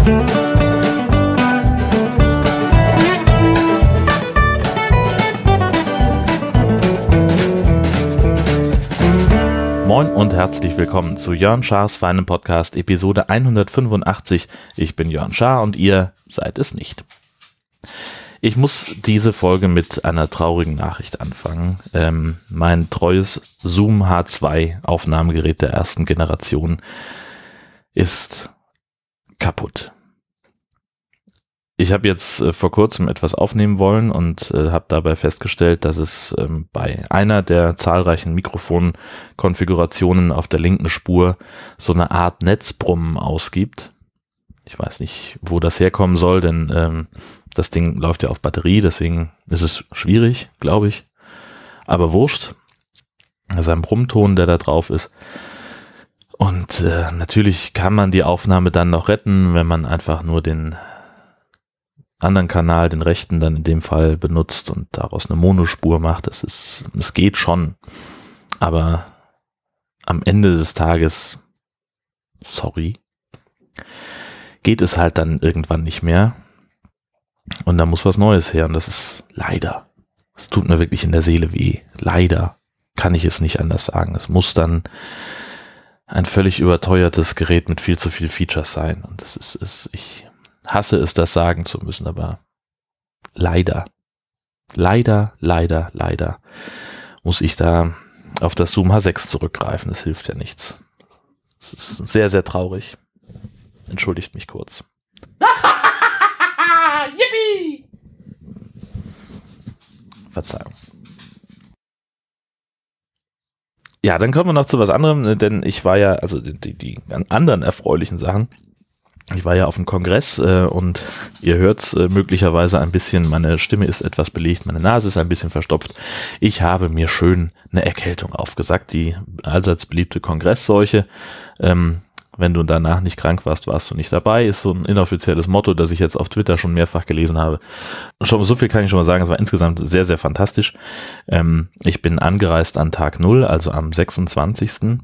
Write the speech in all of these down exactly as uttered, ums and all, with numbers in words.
Moin und herzlich willkommen zu Jörn Schars feinem Podcast, Episode hundertfünfundachtzig. Ich bin Jörn Schaar und ihr seid es nicht. Ich muss diese Folge mit einer traurigen Nachricht anfangen. Ähm, mein treues Zoom H zwei Aufnahmegerät der ersten Generation ist kaputt. Ich habe jetzt äh, vor kurzem etwas aufnehmen wollen und äh, habe dabei festgestellt, dass es ähm, bei einer der zahlreichen Mikrofonkonfigurationen auf der linken Spur so eine Art Netzbrummen ausgibt. Ich weiß nicht, wo das herkommen soll, denn ähm, das Ding läuft ja auf Batterie, deswegen ist es schwierig, glaube ich. Aber wurscht. Das ist ein Brummton, der da drauf ist. Und äh, natürlich kann man die Aufnahme dann noch retten, wenn man einfach nur den anderen Kanal, den rechten dann in dem Fall benutzt und daraus eine Monospur macht. Das ist, es geht schon. Aber am Ende des Tages, sorry, geht es halt dann irgendwann nicht mehr. Und da muss was Neues her. Und das ist leider, es tut mir wirklich in der Seele weh. Leider kann ich es nicht anders sagen. Es muss dann ein völlig überteuertes Gerät mit viel zu viel Features sein. Und das ist es, ich hasse es, das sagen zu müssen, aber leider, leider, leider, leider muss ich da auf das Zoom H sechs zurückgreifen. Das hilft ja nichts. Es ist sehr, sehr traurig. Entschuldigt mich kurz. Yippie! Verzeihung. Ja, dann kommen wir noch zu was anderem, denn ich war ja, also die, die anderen erfreulichen Sachen, ich war ja auf dem Kongress äh, und ihr hört's äh, möglicherweise ein bisschen, meine Stimme ist etwas belegt, meine Nase ist ein bisschen verstopft. Ich habe mir schön eine Erkältung aufgesagt, die allseits beliebte Kongressseuche. Ähm, wenn du danach nicht krank warst, warst du nicht dabei, ist so ein inoffizielles Motto, das ich jetzt auf Twitter schon mehrfach gelesen habe. Schon so viel kann ich schon mal sagen, es war insgesamt sehr, sehr fantastisch. Ähm, ich bin angereist an Tag null, also am sechsundzwanzigsten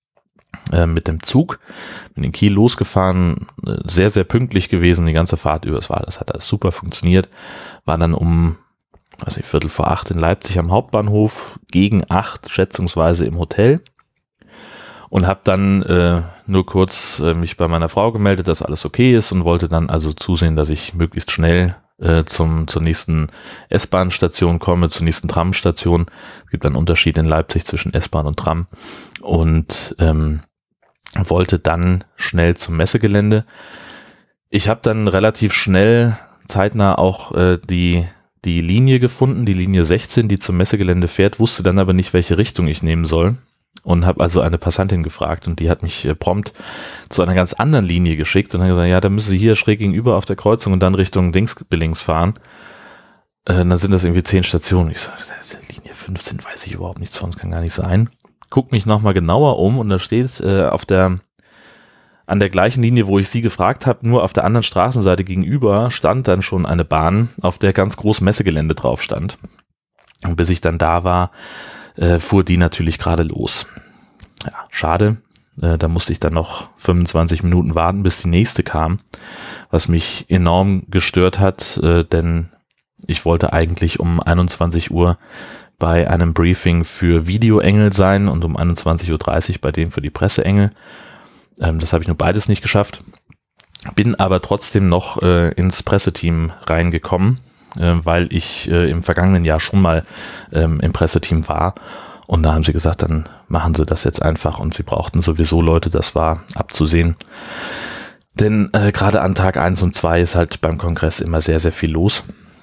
mit dem Zug, bin in Kiel losgefahren, sehr, sehr pünktlich gewesen, die ganze Fahrt über, es war, das hat alles super funktioniert, war dann um, weiß ich, Viertel vor acht in Leipzig am Hauptbahnhof, gegen acht schätzungsweise im Hotel und habe dann äh, nur kurz äh, mich bei meiner Frau gemeldet, dass alles okay ist und wollte dann also zusehen, dass ich möglichst schnell äh, zum zur nächsten S-Bahn-Station komme, zur nächsten Tram-Station. Es gibt einen Unterschied in Leipzig zwischen S-Bahn und Tram und ähm, wollte dann schnell zum Messegelände. Ich habe dann relativ schnell, zeitnah auch äh, die die Linie gefunden, die Linie sechzehn, die zum Messegelände fährt, wusste dann aber nicht, welche Richtung ich nehmen soll und habe also eine Passantin gefragt und die hat mich äh, prompt zu einer ganz anderen Linie geschickt und hat gesagt, ja, da müssen Sie hier schräg gegenüber auf der Kreuzung und dann Richtung Dings-Billings fahren. Äh, dann sind das irgendwie zehn Stationen. Ich so, Linie fünfzehn weiß ich überhaupt nichts von, das kann gar nicht sein. Guck mich nochmal genauer um und da steht äh, auf der an der gleichen Linie, wo ich sie gefragt habe, nur auf der anderen Straßenseite gegenüber stand dann schon eine Bahn, auf der ganz groß Messegelände drauf stand. Und bis ich dann da war, äh, fuhr die natürlich gerade los. Ja, schade. Äh, da musste ich dann noch fünfundzwanzig Minuten warten, bis die nächste kam, was mich enorm gestört hat, äh, denn ich wollte eigentlich um einundzwanzig Uhr bei einem Briefing für Videoengel sein und um einundzwanzig Uhr dreißig bei dem für die Presseengel. Ähm, das habe ich nur beides nicht geschafft. Bin aber trotzdem noch äh, ins Presseteam reingekommen, äh, weil ich äh, im vergangenen Jahr schon mal ähm, im Presseteam war. Und da haben sie gesagt, dann machen sie das jetzt einfach. Und sie brauchten sowieso Leute, das war abzusehen. Denn äh, gerade an Tag eins und zwei ist halt beim Kongress immer sehr, sehr viel los.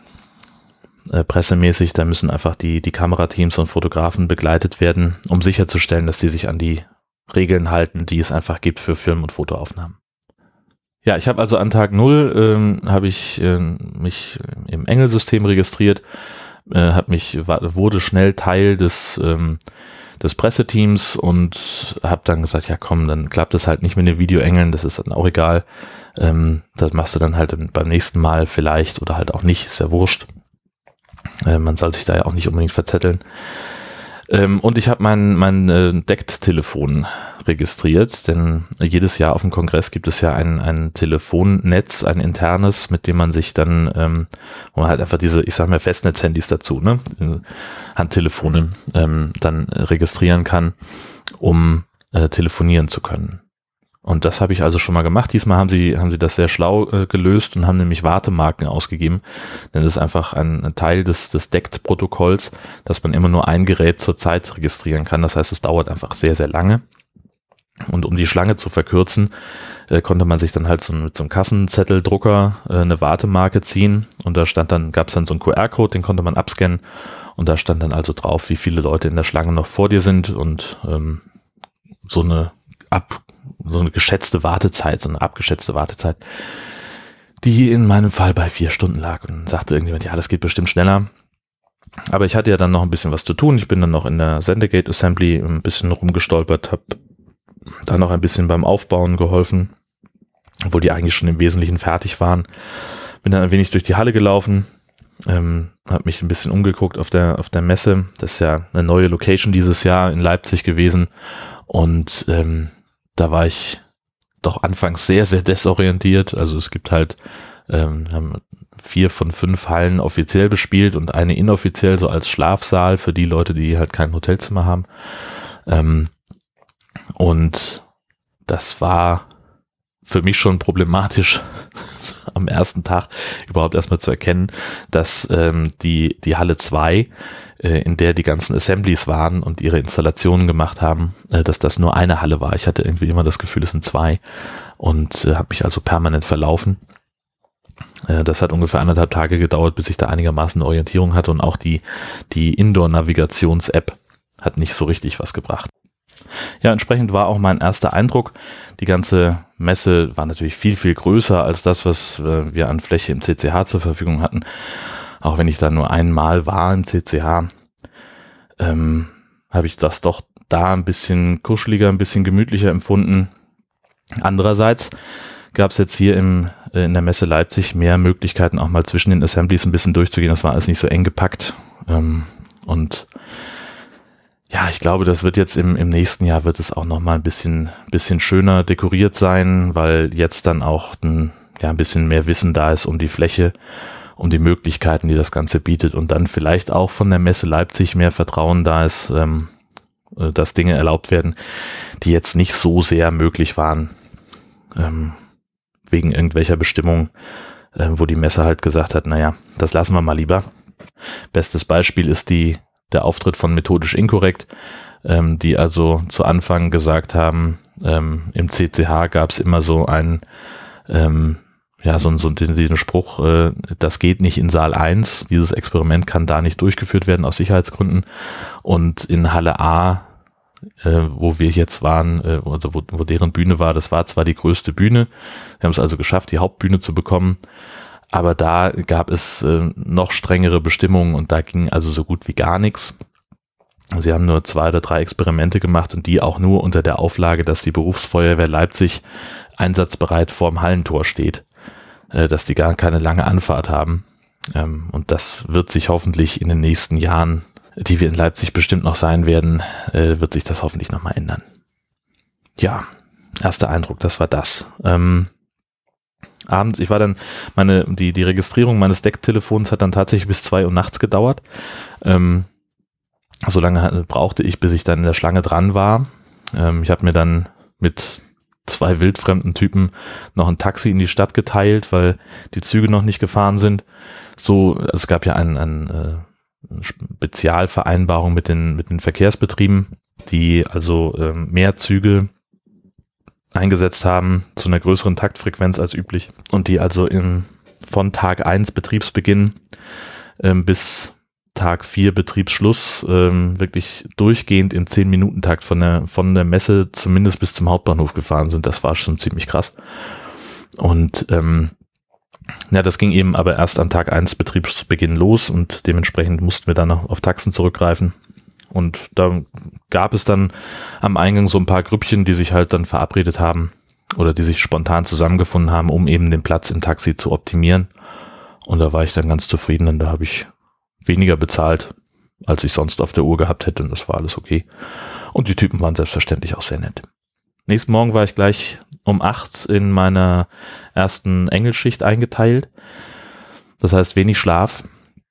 Äh, pressemäßig, da müssen einfach die, die Kamerateams und Fotografen begleitet werden, um sicherzustellen, dass die sich an die Regeln halten, die es einfach gibt für Film- und Fotoaufnahmen. Ja, ich habe also an Tag null ähm, habe ich äh, mich im Engelsystem registriert, äh, hab mich war, wurde schnell Teil des ähm, des Presseteams und habe dann gesagt, ja komm, dann klappt es halt nicht mit den Videoengeln, das ist dann auch egal. Ähm, das machst du dann halt beim nächsten Mal vielleicht oder halt auch nicht, ist ja wurscht. Äh, man soll sich da ja auch nicht unbedingt verzetteln. Ähm, und ich habe mein, mein äh, D E C T-Telefon registriert, denn jedes Jahr auf dem Kongress gibt es ja ein, ein Telefonnetz, ein internes, mit dem man sich dann, ähm, wo man halt einfach diese, ich sag mal, Festnetzhandys dazu, ne, Handtelefone, ähm, dann registrieren kann, um äh, telefonieren zu können. Und das habe ich also schon mal gemacht. Diesmal haben sie, haben sie das sehr schlau äh, gelöst und haben nämlich Wartemarken ausgegeben. Denn das ist einfach ein, ein Teil des, des D E C T-Protokolls, dass man immer nur ein Gerät zur Zeit registrieren kann. Das heißt, es dauert einfach sehr, sehr lange. Und um die Schlange zu verkürzen, äh, konnte man sich dann halt so mit so einem Kassenzetteldrucker äh, eine Wartemarke ziehen. Und da stand dann, gab es dann so einen Q R-Code, den konnte man abscannen. Und da stand dann also drauf, wie viele Leute in der Schlange noch vor dir sind und ähm, so eine ab so eine geschätzte Wartezeit, so eine abgeschätzte Wartezeit, die in meinem Fall bei vier Stunden lag. Und dann sagte irgendjemand, ja, das geht bestimmt schneller. Aber ich hatte ja dann noch ein bisschen was zu tun. Ich bin dann noch in der Sendegate Assembly ein bisschen rumgestolpert, habe da noch ein bisschen beim Aufbauen geholfen, obwohl die eigentlich schon im Wesentlichen fertig waren. Bin dann ein wenig durch die Halle gelaufen, ähm, habe mich ein bisschen umgeguckt auf der, auf der Messe. Das ist ja eine neue Location dieses Jahr in Leipzig gewesen. Und ähm, da war ich doch anfangs sehr, sehr desorientiert. Also es gibt halt ähm, haben vier von fünf Hallen offiziell bespielt und eine inoffiziell so als Schlafsaal für die Leute, die halt kein Hotelzimmer haben. Ähm, und das war für mich schon problematisch, am ersten Tag überhaupt erstmal zu erkennen, dass ähm, die, die Halle zwei, äh, in der die ganzen Assemblies waren und ihre Installationen gemacht haben, äh, dass das nur eine Halle war. Ich hatte irgendwie immer das Gefühl, es sind zwei und äh, habe mich also permanent verlaufen. Äh, das hat ungefähr anderthalb Tage gedauert, bis ich da einigermaßen eine Orientierung hatte und auch die, die Indoor-Navigations-App hat nicht so richtig was gebracht. Ja, entsprechend war auch mein erster Eindruck. Die ganze Messe war natürlich viel, viel größer als das, was äh, wir an Fläche im C C H zur Verfügung hatten. Auch wenn ich da nur einmal war im C C H, ähm, habe ich das doch da ein bisschen kuscheliger, ein bisschen gemütlicher empfunden. Andererseits gab es jetzt hier im, äh, in der Messe Leipzig mehr Möglichkeiten, auch mal zwischen den Assemblies ein bisschen durchzugehen. Das war alles nicht so eng gepackt. Ähm, und ja, ich glaube, das wird jetzt im, im nächsten Jahr wird es auch noch mal ein bisschen, bisschen schöner dekoriert sein, weil jetzt dann auch ein, ja, ein bisschen mehr Wissen da ist um die Fläche, um die Möglichkeiten, die das Ganze bietet und dann vielleicht auch von der Messe Leipzig mehr Vertrauen da ist, ähm, dass Dinge erlaubt werden, die jetzt nicht so sehr möglich waren, ähm, wegen irgendwelcher Bestimmungen, äh, wo die Messe halt gesagt hat, naja, das lassen wir mal lieber. Bestes Beispiel ist die der Auftritt von Methodisch Inkorrekt, ähm, die also zu Anfang gesagt haben, ähm, im C C H gab es immer so einen, ähm, ja, so, so diesen Spruch, äh, das geht nicht in Saal eins, dieses Experiment kann da nicht durchgeführt werden aus Sicherheitsgründen. Und in Halle A, äh, wo wir jetzt waren, äh, also wo, wo deren Bühne war, das war zwar die größte Bühne, wir haben es also geschafft, die Hauptbühne zu bekommen, aber da gab es äh, noch strengere Bestimmungen und da ging also so gut wie gar nichts. Sie haben nur zwei oder drei Experimente gemacht und die auch nur unter der Auflage, dass die Berufsfeuerwehr Leipzig einsatzbereit vorm Hallentor steht, äh, dass die gar keine lange Anfahrt haben. Ähm, und das wird sich hoffentlich in den nächsten Jahren, die wir in Leipzig bestimmt noch sein werden, äh, wird sich das hoffentlich nochmal ändern. Ja, erster Eindruck, das war das. Ähm, Abends, ich war dann, meine, die, die Registrierung meines D E C-Telefons hat dann tatsächlich bis zwei Uhr nachts gedauert. Ähm, so lange brauchte ich, bis ich dann in der Schlange dran war. Ähm, ich habe mir dann mit zwei wildfremden Typen noch ein Taxi in die Stadt geteilt, weil die Züge noch nicht gefahren sind. So, es gab ja eine ein, äh, Spezialvereinbarung mit den, mit den Verkehrsbetrieben, die also ähm, mehr Züge eingesetzt haben zu einer größeren Taktfrequenz als üblich und die also im, von Tag eins Betriebsbeginn ähm, bis Tag vier Betriebsschluss ähm, wirklich durchgehend im zehn-Minuten-Takt von der, von der Messe zumindest bis zum Hauptbahnhof gefahren sind. Das war schon ziemlich krass. Und ähm, ja, das ging eben aber erst am Tag eins Betriebsbeginn los und dementsprechend mussten wir dann noch auf Taxen zurückgreifen. Und da gab es dann am Eingang so ein paar Grüppchen, die sich halt dann verabredet haben oder die sich spontan zusammengefunden haben, um eben den Platz im Taxi zu optimieren. Und da war ich dann ganz zufrieden, denn da habe ich weniger bezahlt als ich sonst auf der Uhr gehabt hätte und das war alles okay. Und die Typen waren selbstverständlich auch sehr nett. Nächsten Morgen war ich gleich um acht in meiner ersten Engelschicht eingeteilt. Das heißt wenig Schlaf,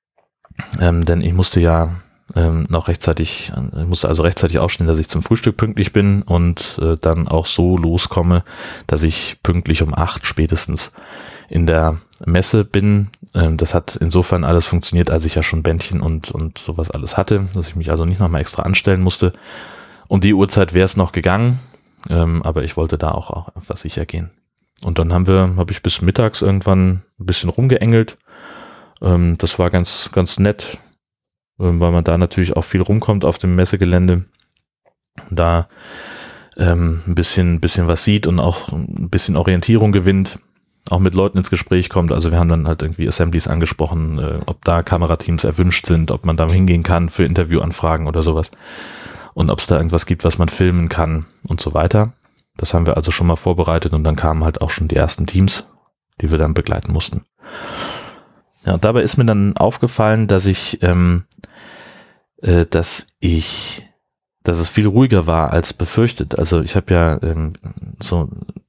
ähm, denn ich musste ja ähm, noch rechtzeitig, ich musste also rechtzeitig aufstehen, dass ich zum Frühstück pünktlich bin und äh, dann auch so loskomme, dass ich pünktlich um acht spätestens in der Messe bin. Ähm, das hat insofern alles funktioniert, als ich ja schon Bändchen und, und sowas alles hatte, dass ich mich also nicht nochmal extra anstellen musste. Um die Uhrzeit wäre es noch gegangen, ähm, aber ich wollte da auch, auch etwas sicher gehen. Und dann haben wir, habe ich bis mittags irgendwann ein bisschen rumgeengelt. Ähm, das war ganz, ganz nett, ähm, weil man da natürlich auch viel rumkommt auf dem Messegelände. Da ähm, ein bisschen, bisschen was sieht und auch ein bisschen Orientierung gewinnt, auch mit Leuten ins Gespräch kommt. Also wir haben dann halt irgendwie Assemblies angesprochen, äh, ob da Kamerateams erwünscht sind, ob man da hingehen kann für Interviewanfragen oder sowas. Und ob es da irgendwas gibt, was man filmen kann und so weiter. Das haben wir also schon mal vorbereitet und dann kamen halt auch schon die ersten Teams, die wir dann begleiten mussten. Ja, und dabei ist mir dann aufgefallen, dass ich, ähm, äh, dass ich, dass es viel ruhiger war als befürchtet. Also ich habe ja ähm, so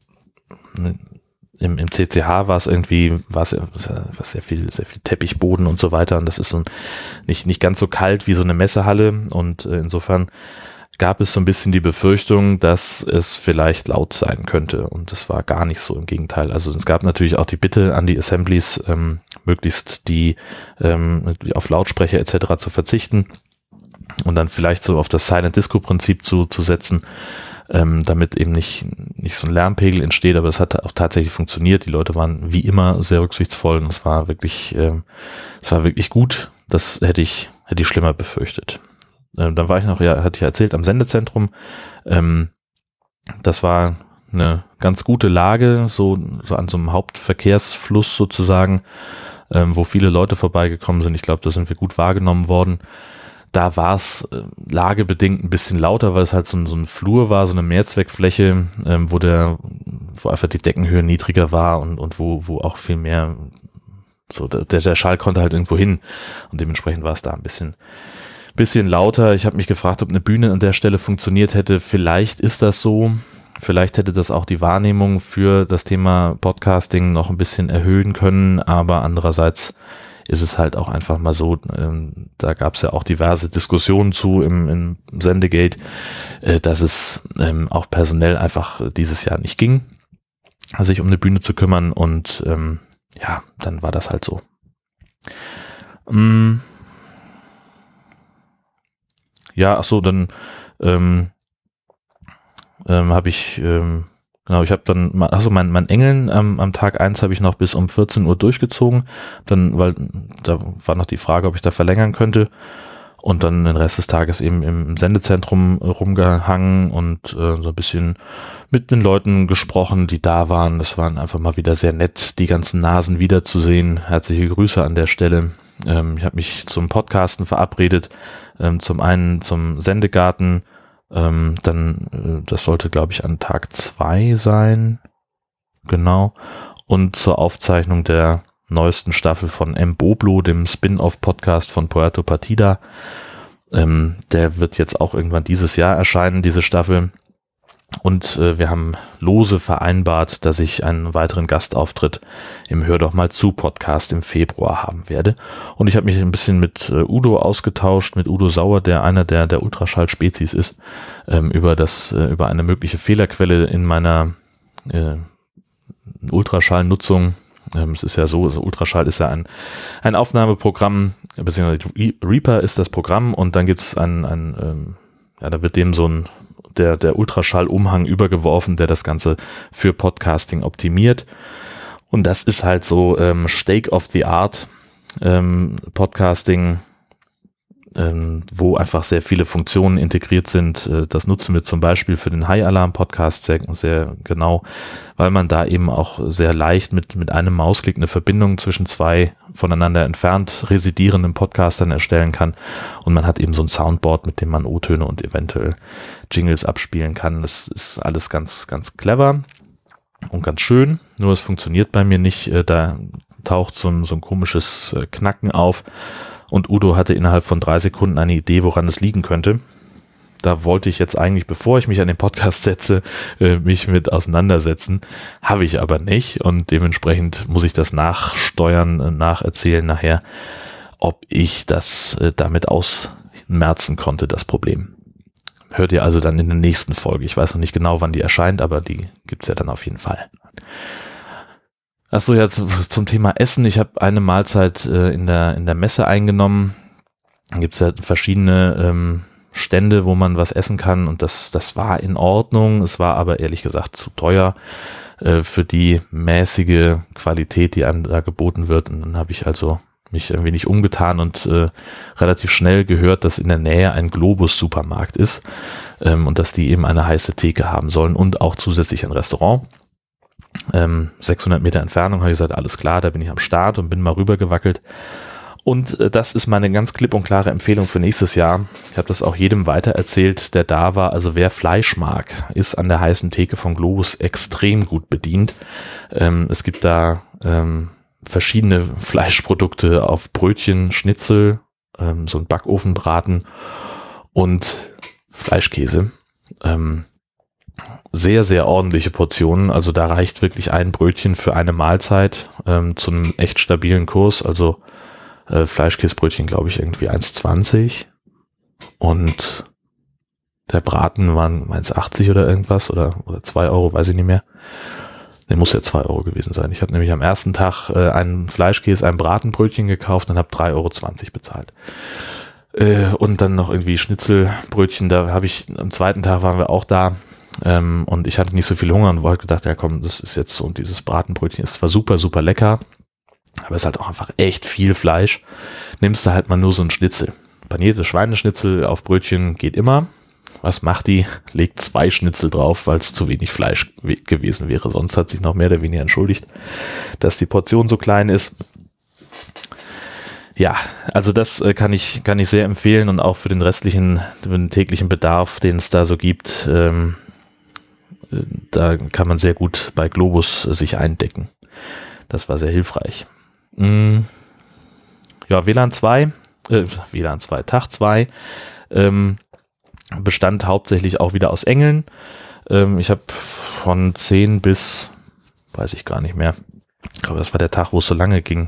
ne, im, im C C H war es irgendwie, war es ja was sehr viel, sehr viel Teppichboden und so weiter und das ist so ein, nicht, nicht ganz so kalt wie so eine Messehalle und äh, insofern gab es so ein bisschen die Befürchtung, dass es vielleicht laut sein könnte und das war gar nicht so, im Gegenteil. Also es gab natürlich auch die Bitte an die Assemblies, ähm, möglichst die ähm, auf Lautsprecher et cetera zu verzichten und dann vielleicht so auf das Silent Disco Prinzip zu, zu setzen, ähm, damit eben nicht, nicht so ein Lärmpegel entsteht, aber es hat auch tatsächlich funktioniert. Die Leute waren wie immer sehr rücksichtsvoll und es war wirklich, ähm, es war wirklich gut. Das hätte ich, hätte ich schlimmer befürchtet. Ähm, dann war ich noch, ja, hatte ich erzählt, am Sendezentrum. Ähm, das war eine ganz gute Lage, so, so an so einem Hauptverkehrsfluss sozusagen, ähm, wo viele Leute vorbeigekommen sind. Ich glaube, da sind wir gut wahrgenommen worden. Da war es äh, lagebedingt ein bisschen lauter, weil es halt so ein, so ein Flur war, so eine Mehrzweckfläche, ähm, wo der, wo einfach die Deckenhöhe niedriger war und, und wo, wo auch viel mehr, so der, der Schall konnte halt irgendwo hin und dementsprechend war es da ein bisschen, bisschen lauter. Ich habe mich gefragt, ob eine Bühne an der Stelle funktioniert hätte. Vielleicht ist das so. Vielleicht hätte das auch die Wahrnehmung für das Thema Podcasting noch ein bisschen erhöhen können, aber andererseits ist es halt auch einfach mal so, ähm, da gab es ja auch diverse Diskussionen zu im, im Sendegate, äh, dass es ähm, auch personell einfach dieses Jahr nicht ging, sich um eine Bühne zu kümmern und ähm, ja, dann war das halt so. Ähm, ja, ach so, dann ähm, ähm, habe ich ähm, Genau, ich habe dann, also mein, mein Engeln ähm, am Tag eins habe ich noch bis um vierzehn Uhr durchgezogen, dann, weil da war noch die Frage, ob ich da verlängern könnte und dann den Rest des Tages eben im Sendezentrum rumgehangen und äh, so ein bisschen mit den Leuten gesprochen, die da waren. Das waren einfach mal wieder sehr nett, die ganzen Nasen wiederzusehen. Herzliche Grüße an der Stelle. Ähm, ich habe mich zum Podcasten verabredet, ähm, zum einen zum Sendegarten. Ähm, dann, äh, das sollte, glaube ich, an Tag zwei sein, genau, und zur Aufzeichnung der neuesten Staffel von M. Boblo, dem Spin-off-Podcast von Puerto Partida. Ähm, der wird jetzt auch irgendwann dieses Jahr erscheinen, diese Staffel. Und äh, wir haben lose vereinbart, dass ich einen weiteren Gastauftritt im Hör doch mal zu Podcast im Februar haben werde. Und ich habe mich ein bisschen mit äh, Udo ausgetauscht, mit Udo Sauer, der einer der der Ultraschall-Spezies ist, ähm, über das äh, über eine mögliche Fehlerquelle in meiner äh, Ultraschallnutzung. Ähm, es ist ja so, also Ultraschall ist ja ein ein Aufnahmeprogramm, beziehungsweise Reaper ist das Programm und dann gibt es ein, ein ähm, ja, da wird dem so ein der, der Ultraschall-Umhang übergeworfen, der das Ganze für Podcasting optimiert. Und das ist halt so ähm, Stake of the Art ähm, Podcasting, ähm, wo einfach sehr viele Funktionen integriert sind. Äh, das nutzen wir zum Beispiel für den High-Alarm-Podcast sehr, sehr genau, weil man da eben auch sehr leicht mit, mit einem Mausklick eine Verbindung zwischen zwei voneinander entfernt residierenden Podcastern erstellen kann. Und man hat eben so ein Soundboard, mit dem man O-Töne und eventuell Jingles abspielen kann. Das ist alles ganz, ganz clever und ganz schön. Nur es funktioniert bei mir nicht. Da taucht so ein, so ein komisches Knacken auf. Und Udo hatte innerhalb von drei Sekunden eine Idee, woran es liegen könnte. Da wollte ich jetzt eigentlich, bevor ich mich an den Podcast setze, äh, mich mit auseinandersetzen. Habe ich aber nicht und dementsprechend muss ich das nachsteuern, äh, nacherzählen nachher, ob ich das äh, damit ausmerzen konnte, das Problem. Hört ihr also dann in der nächsten Folge. Ich weiß noch nicht genau, wann die erscheint, aber die gibt's ja dann auf jeden Fall. Achso, ja, zum Thema Essen. Ich habe eine Mahlzeit äh, in der in der Messe eingenommen. Da gibt's ja verschiedene ähm, Stände, wo man was essen kann und das das war in Ordnung. Es war aber ehrlich gesagt zu teuer äh, für die mäßige Qualität, die einem da geboten wird. Und dann habe ich also mich ein wenig umgetan und äh, relativ schnell gehört, dass in der Nähe ein Globus-Supermarkt ist ähm, und dass die eben eine heiße Theke haben sollen und auch zusätzlich ein Restaurant. Ähm, sechshundert Meter Entfernung, habe ich gesagt, alles klar, da bin ich am Start und bin mal rüber gewackelt. Und äh, das ist meine ganz klipp und klare Empfehlung für nächstes Jahr. Ich habe das auch jedem weitererzählt, der da war. Also wer Fleisch mag, ist an der heißen Theke von Globus extrem gut bedient. Ähm, es gibt da ähm, verschiedene Fleischprodukte auf Brötchen, Schnitzel, ähm, so ein Backofenbraten und Fleischkäse. Ähm, sehr, sehr ordentliche Portionen. Also da reicht wirklich ein Brötchen für eine Mahlzeit ähm, zu einem echt stabilen Kurs. Also äh, Fleischkäsebrötchen, glaube ich, irgendwie eins zwanzig und der Braten waren eins achtzig oder irgendwas oder, oder zwei Euro, weiß ich nicht mehr. Der muss ja zwei Euro gewesen sein. Ich habe nämlich am ersten Tag äh, einen Fleischkäse, ein Bratenbrötchen gekauft und habe drei Euro zwanzig bezahlt. Äh, und dann noch irgendwie Schnitzelbrötchen. Da habe ich, am zweiten Tag waren wir auch da ähm, und ich hatte nicht so viel Hunger und wollte gedacht, ja komm, das ist jetzt so, und dieses Bratenbrötchen ist zwar super, super lecker, aber es ist halt auch einfach echt viel Fleisch. Nimmst du halt mal nur so ein Schnitzel. Panierte Schweineschnitzel auf Brötchen geht immer. Was macht die? Legt zwei Schnitzel drauf, weil es zu wenig Fleisch gewesen wäre. Sonst hat sich noch mehr oder weniger entschuldigt, dass die Portion so klein ist. Ja, also das äh, kann ich kann ich sehr empfehlen und auch für den restlichen, den täglichen Bedarf, den es da so gibt, ähm, äh, da kann man sehr gut bei Globus äh, sich eindecken. Das war sehr hilfreich. Mm, ja, W L A N zwei, äh, W L A N zwei, Tag zwei, ähm, bestand hauptsächlich auch wieder aus Engeln. Ähm, ich habe von zehn bis, weiß ich gar nicht mehr, ich glaube, das war der Tag, wo es so lange ging.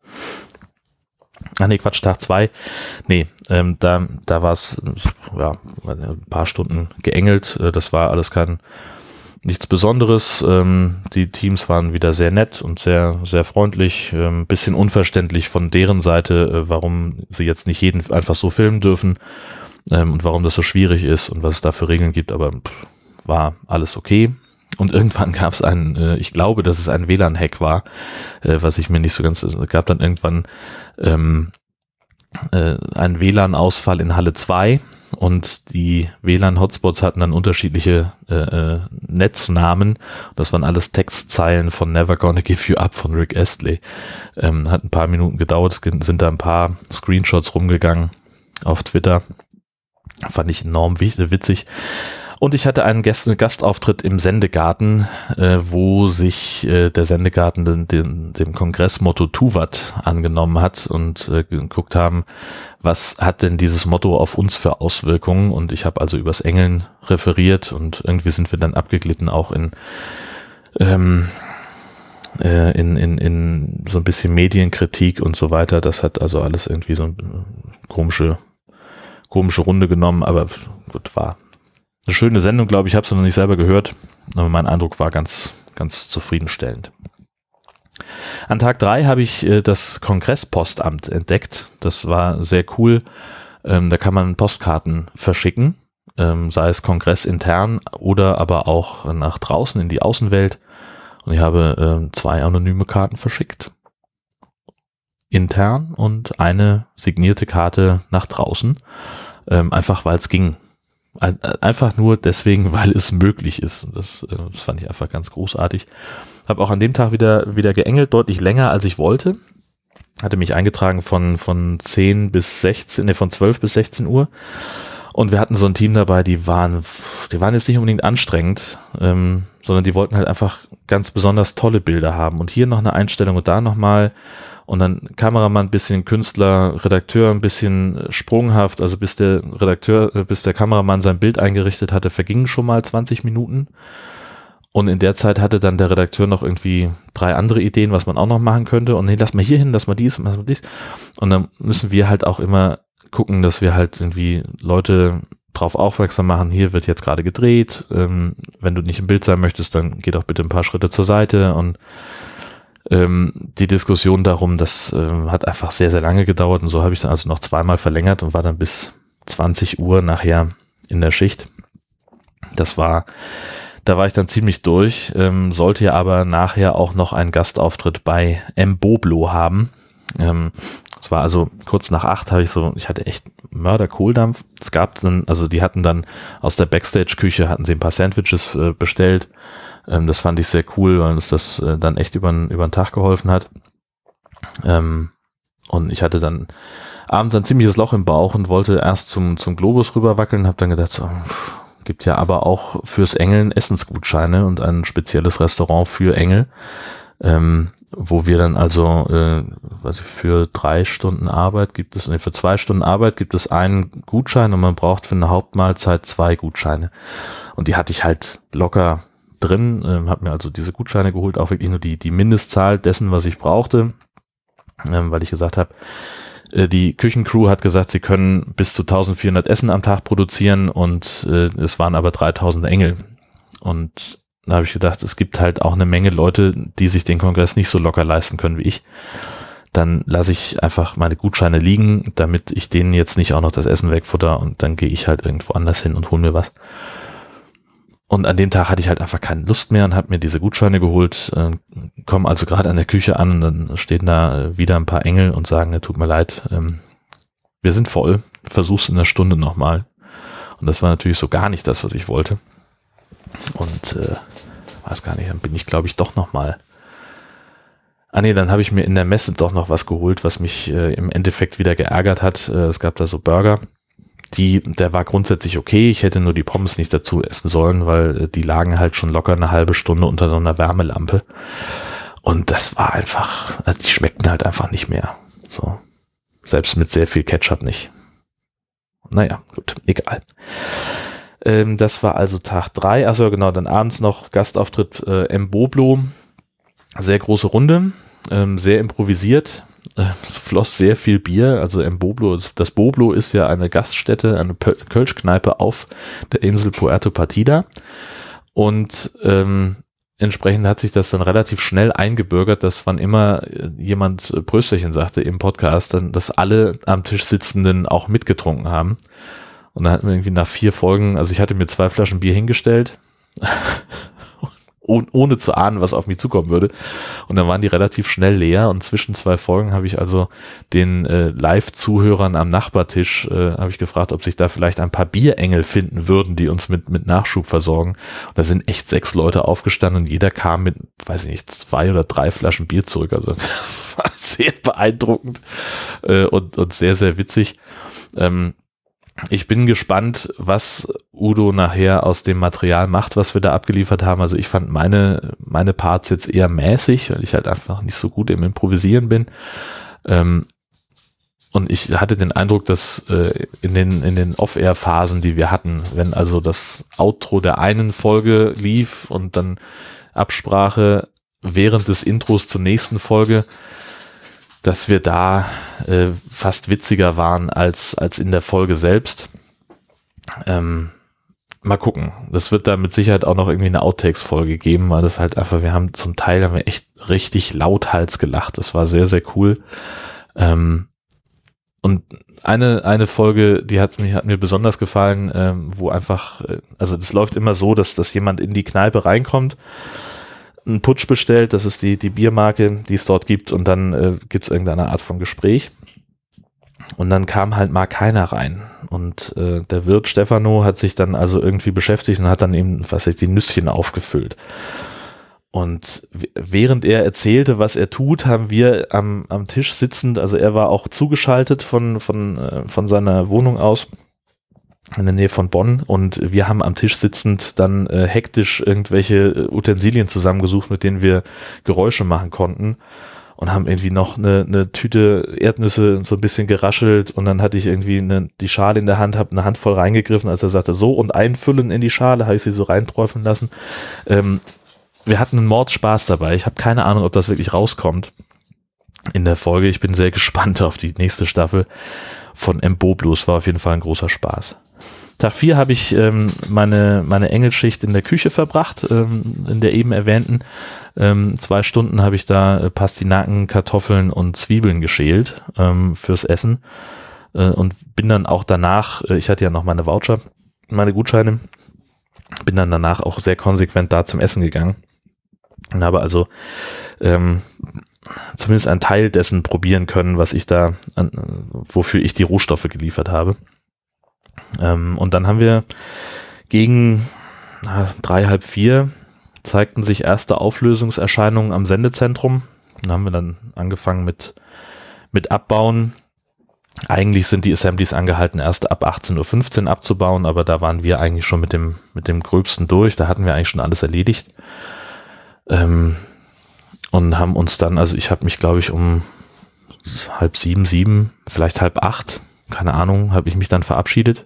Ach nee, Quatsch, Tag zwei. Nee, ähm, da, da war es ja, ein paar Stunden geengelt. Das war alles kein nichts Besonderes. Ähm, die Teams waren wieder sehr nett und sehr, sehr freundlich. Ein ähm, bisschen unverständlich von deren Seite, äh, warum sie jetzt nicht jeden einfach so filmen dürfen. Ähm, und warum das so schwierig ist und was es da für Regeln gibt, aber pff, war alles okay. Und irgendwann gab es einen, äh, ich glaube, dass es ein W L A N-Hack war, äh, was ich mir nicht so ganz, es gab dann irgendwann ähm, äh, einen W L A N-Ausfall in Halle zwei und die W L A N-Hotspots hatten dann unterschiedliche äh, äh, Netznamen. Das waren alles Textzeilen von Never Gonna Give You Up von Rick Astley. Ähm, hat ein paar Minuten gedauert, es sind da ein paar Screenshots rumgegangen auf Twitter. Fand ich enorm witzig. Und ich hatte einen Gast, Gastauftritt im Sendegarten, äh, wo sich äh, der Sendegarten den, den, dem Kongressmotto Tuvat angenommen hat und äh, geguckt haben, was hat denn dieses Motto auf uns für Auswirkungen. Und ich habe also übers Engeln referiert und irgendwie sind wir dann abgeglitten auch in, ähm, äh, in, in, in so ein bisschen Medienkritik und so weiter. Das hat also alles irgendwie so eine komische komische Runde genommen, aber gut, war eine schöne Sendung, glaube ich. Ich habe es noch nicht selber gehört, aber mein Eindruck war ganz, ganz zufriedenstellend. An Tag drei habe ich äh, das Kongresspostamt entdeckt. Das war sehr cool. Ähm, da kann man Postkarten verschicken, ähm, sei es kongressintern oder aber auch nach draußen in die Außenwelt. Und ich habe äh, zwei anonyme Karten verschickt. Intern und eine signierte Karte nach draußen, ähm, einfach weil es ging. Einfach nur deswegen, weil es möglich ist. Das, äh, das fand ich einfach ganz großartig. Habe auch an dem Tag wieder, wieder geengelt, deutlich länger als ich wollte. Hatte mich eingetragen von, von zehn bis sechzehn, ne, von zwölf bis sechzehn Uhr. Und wir hatten so ein Team dabei, die waren, die waren jetzt nicht unbedingt anstrengend, ähm, sondern die wollten halt einfach ganz besonders tolle Bilder haben. Und hier noch eine Einstellung und da nochmal. Und dann Kameramann ein bisschen Künstler, Redakteur ein bisschen sprunghaft, also bis der Redakteur, bis der Kameramann sein Bild eingerichtet hatte, vergingen schon mal zwanzig Minuten. Und in der Zeit hatte dann der Redakteur noch irgendwie drei andere Ideen, was man auch noch machen könnte. Und nee, lass mal hier hin, lass mal dies, lass mal dies. Und dann müssen wir halt auch immer gucken, dass wir halt irgendwie Leute drauf aufmerksam machen, hier wird jetzt gerade gedreht, ähm, wenn du nicht im Bild sein möchtest, dann geh doch bitte ein paar Schritte zur Seite und ähm, die Diskussion darum, das äh, hat einfach sehr, sehr lange gedauert und so habe ich dann also noch zweimal verlängert und war dann bis zwanzig Uhr nachher in der Schicht. Das war, da war ich dann ziemlich durch, ähm, sollte ja aber nachher auch noch einen Gastauftritt bei M-Boblo haben. Ähm, Es war also kurz nach acht, habe ich so, ich hatte echt Mörder-Kohldampf. Es gab dann, also die hatten dann aus der Backstage-Küche hatten sie ein paar Sandwiches äh, bestellt. Ähm, das fand ich sehr cool, weil uns das äh, dann echt über den Tag geholfen hat. Ähm, und ich hatte dann abends ein ziemliches Loch im Bauch und wollte erst zum, zum Globus rüberwackeln, habe dann gedacht, so, pff, gibt ja aber auch fürs Engeln Essensgutscheine und ein spezielles Restaurant für Engel. Ähm, wo wir dann also, äh, weiß ich, für drei Stunden Arbeit gibt es, nee, für zwei Stunden Arbeit gibt es einen Gutschein und man braucht für eine Hauptmahlzeit zwei Gutscheine. Und die hatte ich halt locker drin, äh, habe mir also diese Gutscheine geholt, auch wirklich nur die, die Mindestzahl dessen, was ich brauchte, ähm, weil ich gesagt habe, äh, die Küchencrew hat gesagt, sie können bis zu eintausendvierhundert Essen am Tag produzieren und äh, es waren aber dreitausend Engel. Und da habe ich gedacht, es gibt halt auch eine Menge Leute, die sich den Kongress nicht so locker leisten können wie ich. Dann lasse ich einfach meine Gutscheine liegen, damit ich denen jetzt nicht auch noch das Essen wegfutter und dann gehe ich halt irgendwo anders hin und hole mir was. Und an dem Tag hatte ich halt einfach keine Lust mehr und habe mir diese Gutscheine geholt, äh, komme also gerade an der Küche an und dann stehen da wieder ein paar Engel und sagen, tut mir leid, ähm, wir sind voll, versuch's in einer Stunde nochmal. Und das war natürlich so gar nicht das, was ich wollte. Und äh, weiß gar nicht, dann bin ich glaube ich doch nochmal. Ah nee, dann habe ich mir in der Messe doch noch was geholt, was mich äh, im Endeffekt wieder geärgert hat. Äh, es gab da so Burger, die, der war grundsätzlich okay, ich hätte nur die Pommes nicht dazu essen sollen, weil äh, die lagen halt schon locker eine halbe Stunde unter so einer Wärmelampe. Und das war einfach, also die schmeckten halt einfach nicht mehr. So, selbst mit sehr viel Ketchup nicht. Naja, gut, egal. Ähm, das war also Tag drei, also genau, dann abends noch Gastauftritt äh, M-Boblo, sehr große Runde, ähm, sehr improvisiert, äh, es floss sehr viel Bier, also M-Boblo, das Boblo ist ja eine Gaststätte, eine Kölschkneipe auf der Insel Puerto Partida und ähm, entsprechend hat sich das dann relativ schnell eingebürgert, dass wann immer jemand Prösterchen sagte im Podcast, dann, dass alle am Tisch Sitzenden auch mitgetrunken haben. Und dann hatten wir irgendwie nach vier Folgen, also ich hatte mir zwei Flaschen Bier hingestellt, oh, ohne zu ahnen, was auf mich zukommen würde. Und dann waren die relativ schnell leer und zwischen zwei Folgen habe ich also den äh, Live-Zuhörern am Nachbartisch, äh, habe ich gefragt, ob sich da vielleicht ein paar Bierengel finden würden, die uns mit, mit Nachschub versorgen. Und da sind echt sechs Leute aufgestanden und jeder kam mit, weiß ich nicht, zwei oder drei Flaschen Bier zurück. Also das war sehr beeindruckend äh, und, und sehr, sehr witzig. Ähm, Ich bin gespannt, was Udo nachher aus dem Material macht, was wir da abgeliefert haben. Also ich fand meine, meine Parts jetzt eher mäßig, weil ich halt einfach nicht so gut im Improvisieren bin. Ähm, und ich hatte den Eindruck, dass äh, in den, in den Off-Air-Phasen, die wir hatten, wenn also das Outro der einen Folge lief und dann Absprache während des Intros zur nächsten Folge, dass wir da äh, fast witziger waren als, als in der Folge selbst. Ähm, mal gucken. Das wird da mit Sicherheit auch noch irgendwie eine Outtakes-Folge geben, weil das halt einfach, wir haben zum Teil haben wir echt richtig lauthals gelacht. Das war sehr, sehr cool. Ähm, und eine, eine Folge, die hat mir, hat mir besonders gefallen, ähm, wo einfach, also das läuft immer so, dass, dass jemand in die Kneipe reinkommt, einen Putsch bestellt, das ist die, die Biermarke, die es dort gibt und dann äh, gibt es irgendeine Art von Gespräch und dann kam halt mal keiner rein und äh, der Wirt Stefano hat sich dann also irgendwie beschäftigt und hat dann eben, was weiß ich, die Nüsschen aufgefüllt und w- während er erzählte, was er tut, haben wir am, am Tisch sitzend, also er war auch zugeschaltet von, von, äh, von seiner Wohnung aus in der Nähe von Bonn und wir haben am Tisch sitzend dann äh, hektisch irgendwelche Utensilien zusammengesucht, mit denen wir Geräusche machen konnten und haben irgendwie noch eine, eine Tüte Erdnüsse so ein bisschen geraschelt und dann hatte ich irgendwie eine, die Schale in der Hand, habe eine Handvoll reingegriffen, als er sagte so und einfüllen in die Schale, habe ich sie so reinträufeln lassen. Ähm, wir hatten einen Mordspaß dabei. Ich habe keine Ahnung, ob das wirklich rauskommt in der Folge. Ich bin sehr gespannt auf die nächste Staffel von Mboblus. War auf jeden Fall ein großer Spaß. Tag vier habe ich ähm, meine, meine Engelschicht in der Küche verbracht, ähm, in der eben erwähnten. Ähm, zwei Stunden habe ich da äh, Pastinaken, Kartoffeln und Zwiebeln geschält ähm, fürs Essen äh, und bin dann auch danach, äh, ich hatte ja noch meine Voucher, meine Gutscheine, bin dann danach auch sehr konsequent da zum Essen gegangen und habe also ähm, zumindest einen Teil dessen probieren können, was ich da, an, wofür ich die Rohstoffe geliefert habe. Ähm, und dann haben wir gegen na, drei, halb vier zeigten sich erste Auflösungserscheinungen am Sendezentrum. Dann haben wir dann angefangen mit, mit Abbauen. Eigentlich sind die Assemblies angehalten, erst ab achtzehn Uhr fünfzehn abzubauen, aber da waren wir eigentlich schon mit dem, mit dem Gröbsten durch. Da hatten wir eigentlich schon alles erledigt. Ähm, und haben uns dann, also ich habe mich, glaube ich, um halb sieben, sieben, vielleicht halb acht, keine Ahnung, habe ich mich dann verabschiedet,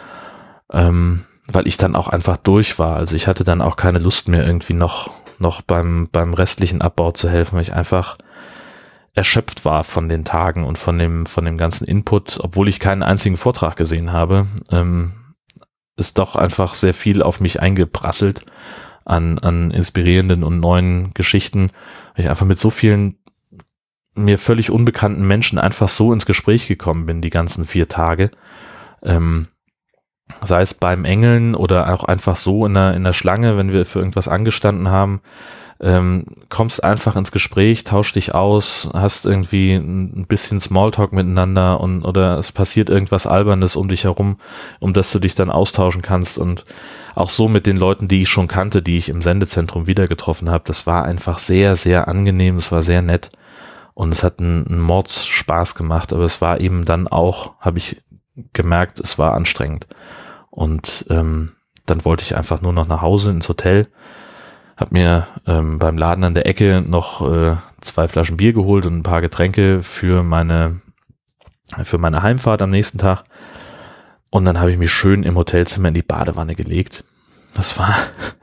ähm, weil ich dann auch einfach durch war. Also ich hatte dann auch keine Lust mehr irgendwie noch, noch beim, beim restlichen Abbau zu helfen, weil ich einfach erschöpft war von den Tagen und von dem, von dem ganzen Input, obwohl ich keinen einzigen Vortrag gesehen habe, ähm, ist doch einfach sehr viel auf mich eingeprasselt an, an inspirierenden und neuen Geschichten, weil ich einfach mit so vielen mir völlig unbekannten Menschen einfach so ins Gespräch gekommen bin, die ganzen vier Tage. Ähm, sei es beim Engeln oder auch einfach so in der, in der Schlange, wenn wir für irgendwas angestanden haben, ähm, kommst einfach ins Gespräch, tausch dich aus, hast irgendwie ein bisschen Smalltalk miteinander und oder es passiert irgendwas Albernes um dich herum, um das du dich dann austauschen kannst und auch so mit den Leuten, die ich schon kannte, die ich im Sendezentrum wieder getroffen habe, das war einfach sehr, sehr angenehm, es war sehr nett. Und es hat einen, einen Mordsspaß gemacht, aber es war eben dann auch, habe ich gemerkt, es war anstrengend. Und ähm, dann wollte ich einfach nur noch nach Hause ins Hotel, habe mir ähm, beim Laden an der Ecke noch äh, zwei Flaschen Bier geholt und ein paar Getränke für meine, für meine Heimfahrt am nächsten Tag. Und dann habe ich mich schön im Hotelzimmer in die Badewanne gelegt. Das war,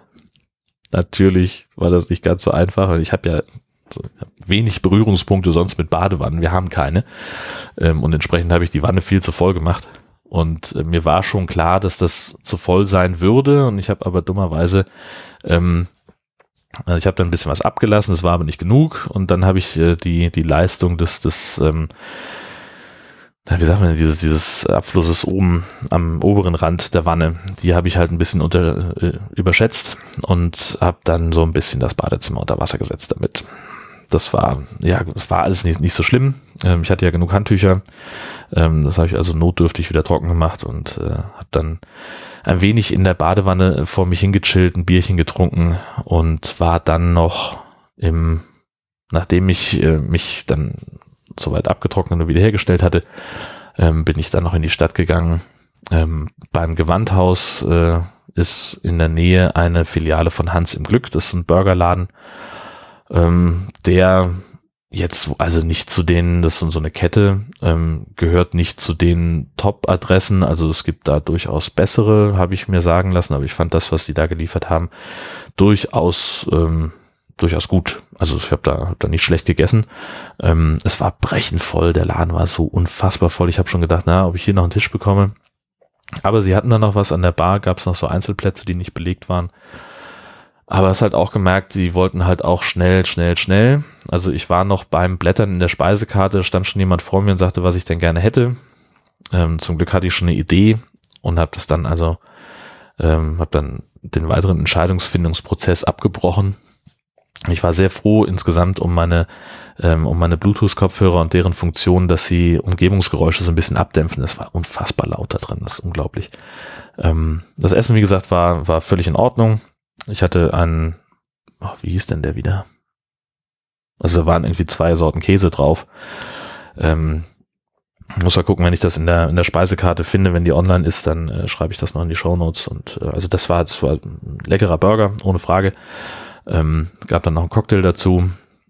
natürlich war das nicht ganz so einfach, weil ich habe ja so, wenig Berührungspunkte sonst mit Badewannen. Wir haben keine. Ähm, und entsprechend habe ich die Wanne viel zu voll gemacht. Und äh, mir war schon klar, dass das zu voll sein würde. Und ich habe aber dummerweise, ähm, also ich habe dann ein bisschen was abgelassen, es war aber nicht genug. Und dann habe ich äh, die, die Leistung des, des ähm, wie sagt man, dieses, dieses Abflusses oben am oberen Rand der Wanne, die habe ich halt ein bisschen unter, äh, überschätzt und habe dann so ein bisschen das Badezimmer unter Wasser gesetzt damit. Das war, ja, das war alles nicht, nicht so schlimm. Ähm, ich hatte ja genug Handtücher. Ähm, das habe ich also notdürftig wieder trocken gemacht und äh, habe dann ein wenig in der Badewanne vor mich hingechillt, ein Bierchen getrunken und war dann noch im, nachdem ich äh, mich dann soweit abgetrocknet und wiederhergestellt hatte, ähm, bin ich dann noch in die Stadt gegangen. Ähm, beim Gewandhaus äh, ist in der Nähe eine Filiale von Hans im Glück, das ist ein Burgerladen, ähm, der jetzt also nicht zu denen, das ist so eine Kette, ähm, gehört nicht zu den Top-Adressen, also es gibt da durchaus bessere, habe ich mir sagen lassen, aber ich fand das, was die da geliefert haben, durchaus ähm, durchaus gut. Also ich habe da, hab da nicht schlecht gegessen. Ähm, es war brechend voll, der Laden war so unfassbar voll. Ich habe schon gedacht, na, ob ich hier noch einen Tisch bekomme. Aber sie hatten dann noch was an der Bar, gab es noch so Einzelplätze, die nicht belegt waren. Aber es ist halt auch gemerkt, sie wollten halt auch schnell, schnell, schnell. Also ich war noch beim Blättern in der Speisekarte, stand schon jemand vor mir und sagte, was ich denn gerne hätte. Ähm, zum Glück hatte ich schon eine Idee und habe das dann also, ähm, habe dann den weiteren Entscheidungsfindungsprozess abgebrochen. Ich war sehr froh insgesamt um meine ähm, um meine Bluetooth-Kopfhörer und deren Funktion, dass sie Umgebungsgeräusche so ein bisschen abdämpfen. Das war unfassbar laut da drin, das ist unglaublich. Ähm, das Essen, wie gesagt, war war völlig in Ordnung. Ich hatte einen, oh, wie hieß denn der wieder? Also da waren irgendwie zwei Sorten Käse drauf. Ähm, muss mal gucken, wenn ich das in der in der Speisekarte finde, wenn die online ist, dann äh, schreibe ich das noch in die Shownotes. Und äh, also das war das war ein leckerer Burger, ohne Frage. Ähm, gab dann noch einen Cocktail dazu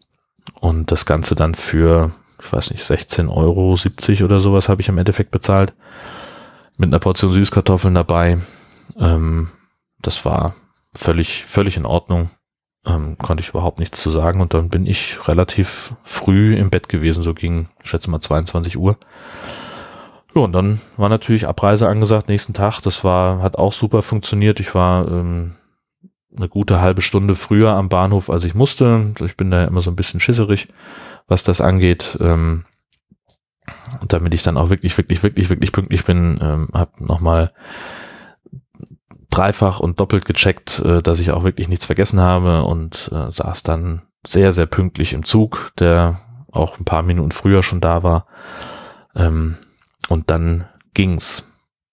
Und das Ganze dann für, ich weiß nicht, sechzehn Euro siebzig oder sowas habe ich im Endeffekt bezahlt. Mit einer Portion Süßkartoffeln dabei. Ähm, das war völlig, völlig in Ordnung. Ähm, konnte ich überhaupt nichts zu sagen. Und dann bin ich relativ früh im Bett gewesen, so gegen, ich schätze mal zweiundzwanzig Uhr. Ja, und dann war natürlich Abreise angesagt, nächsten Tag. Das war, hat auch super funktioniert. Ich war ähm, eine gute halbe Stunde früher am Bahnhof, als ich musste. Ich bin da immer so ein bisschen schisserig, was das angeht. Ähm, und damit ich dann auch wirklich, wirklich, wirklich, wirklich pünktlich bin, ähm, habe nochmal dreifach und doppelt gecheckt, äh, dass ich auch wirklich nichts vergessen habe und äh, saß dann sehr, sehr pünktlich im Zug, der auch ein paar Minuten früher schon da war. Ähm, und dann ging's.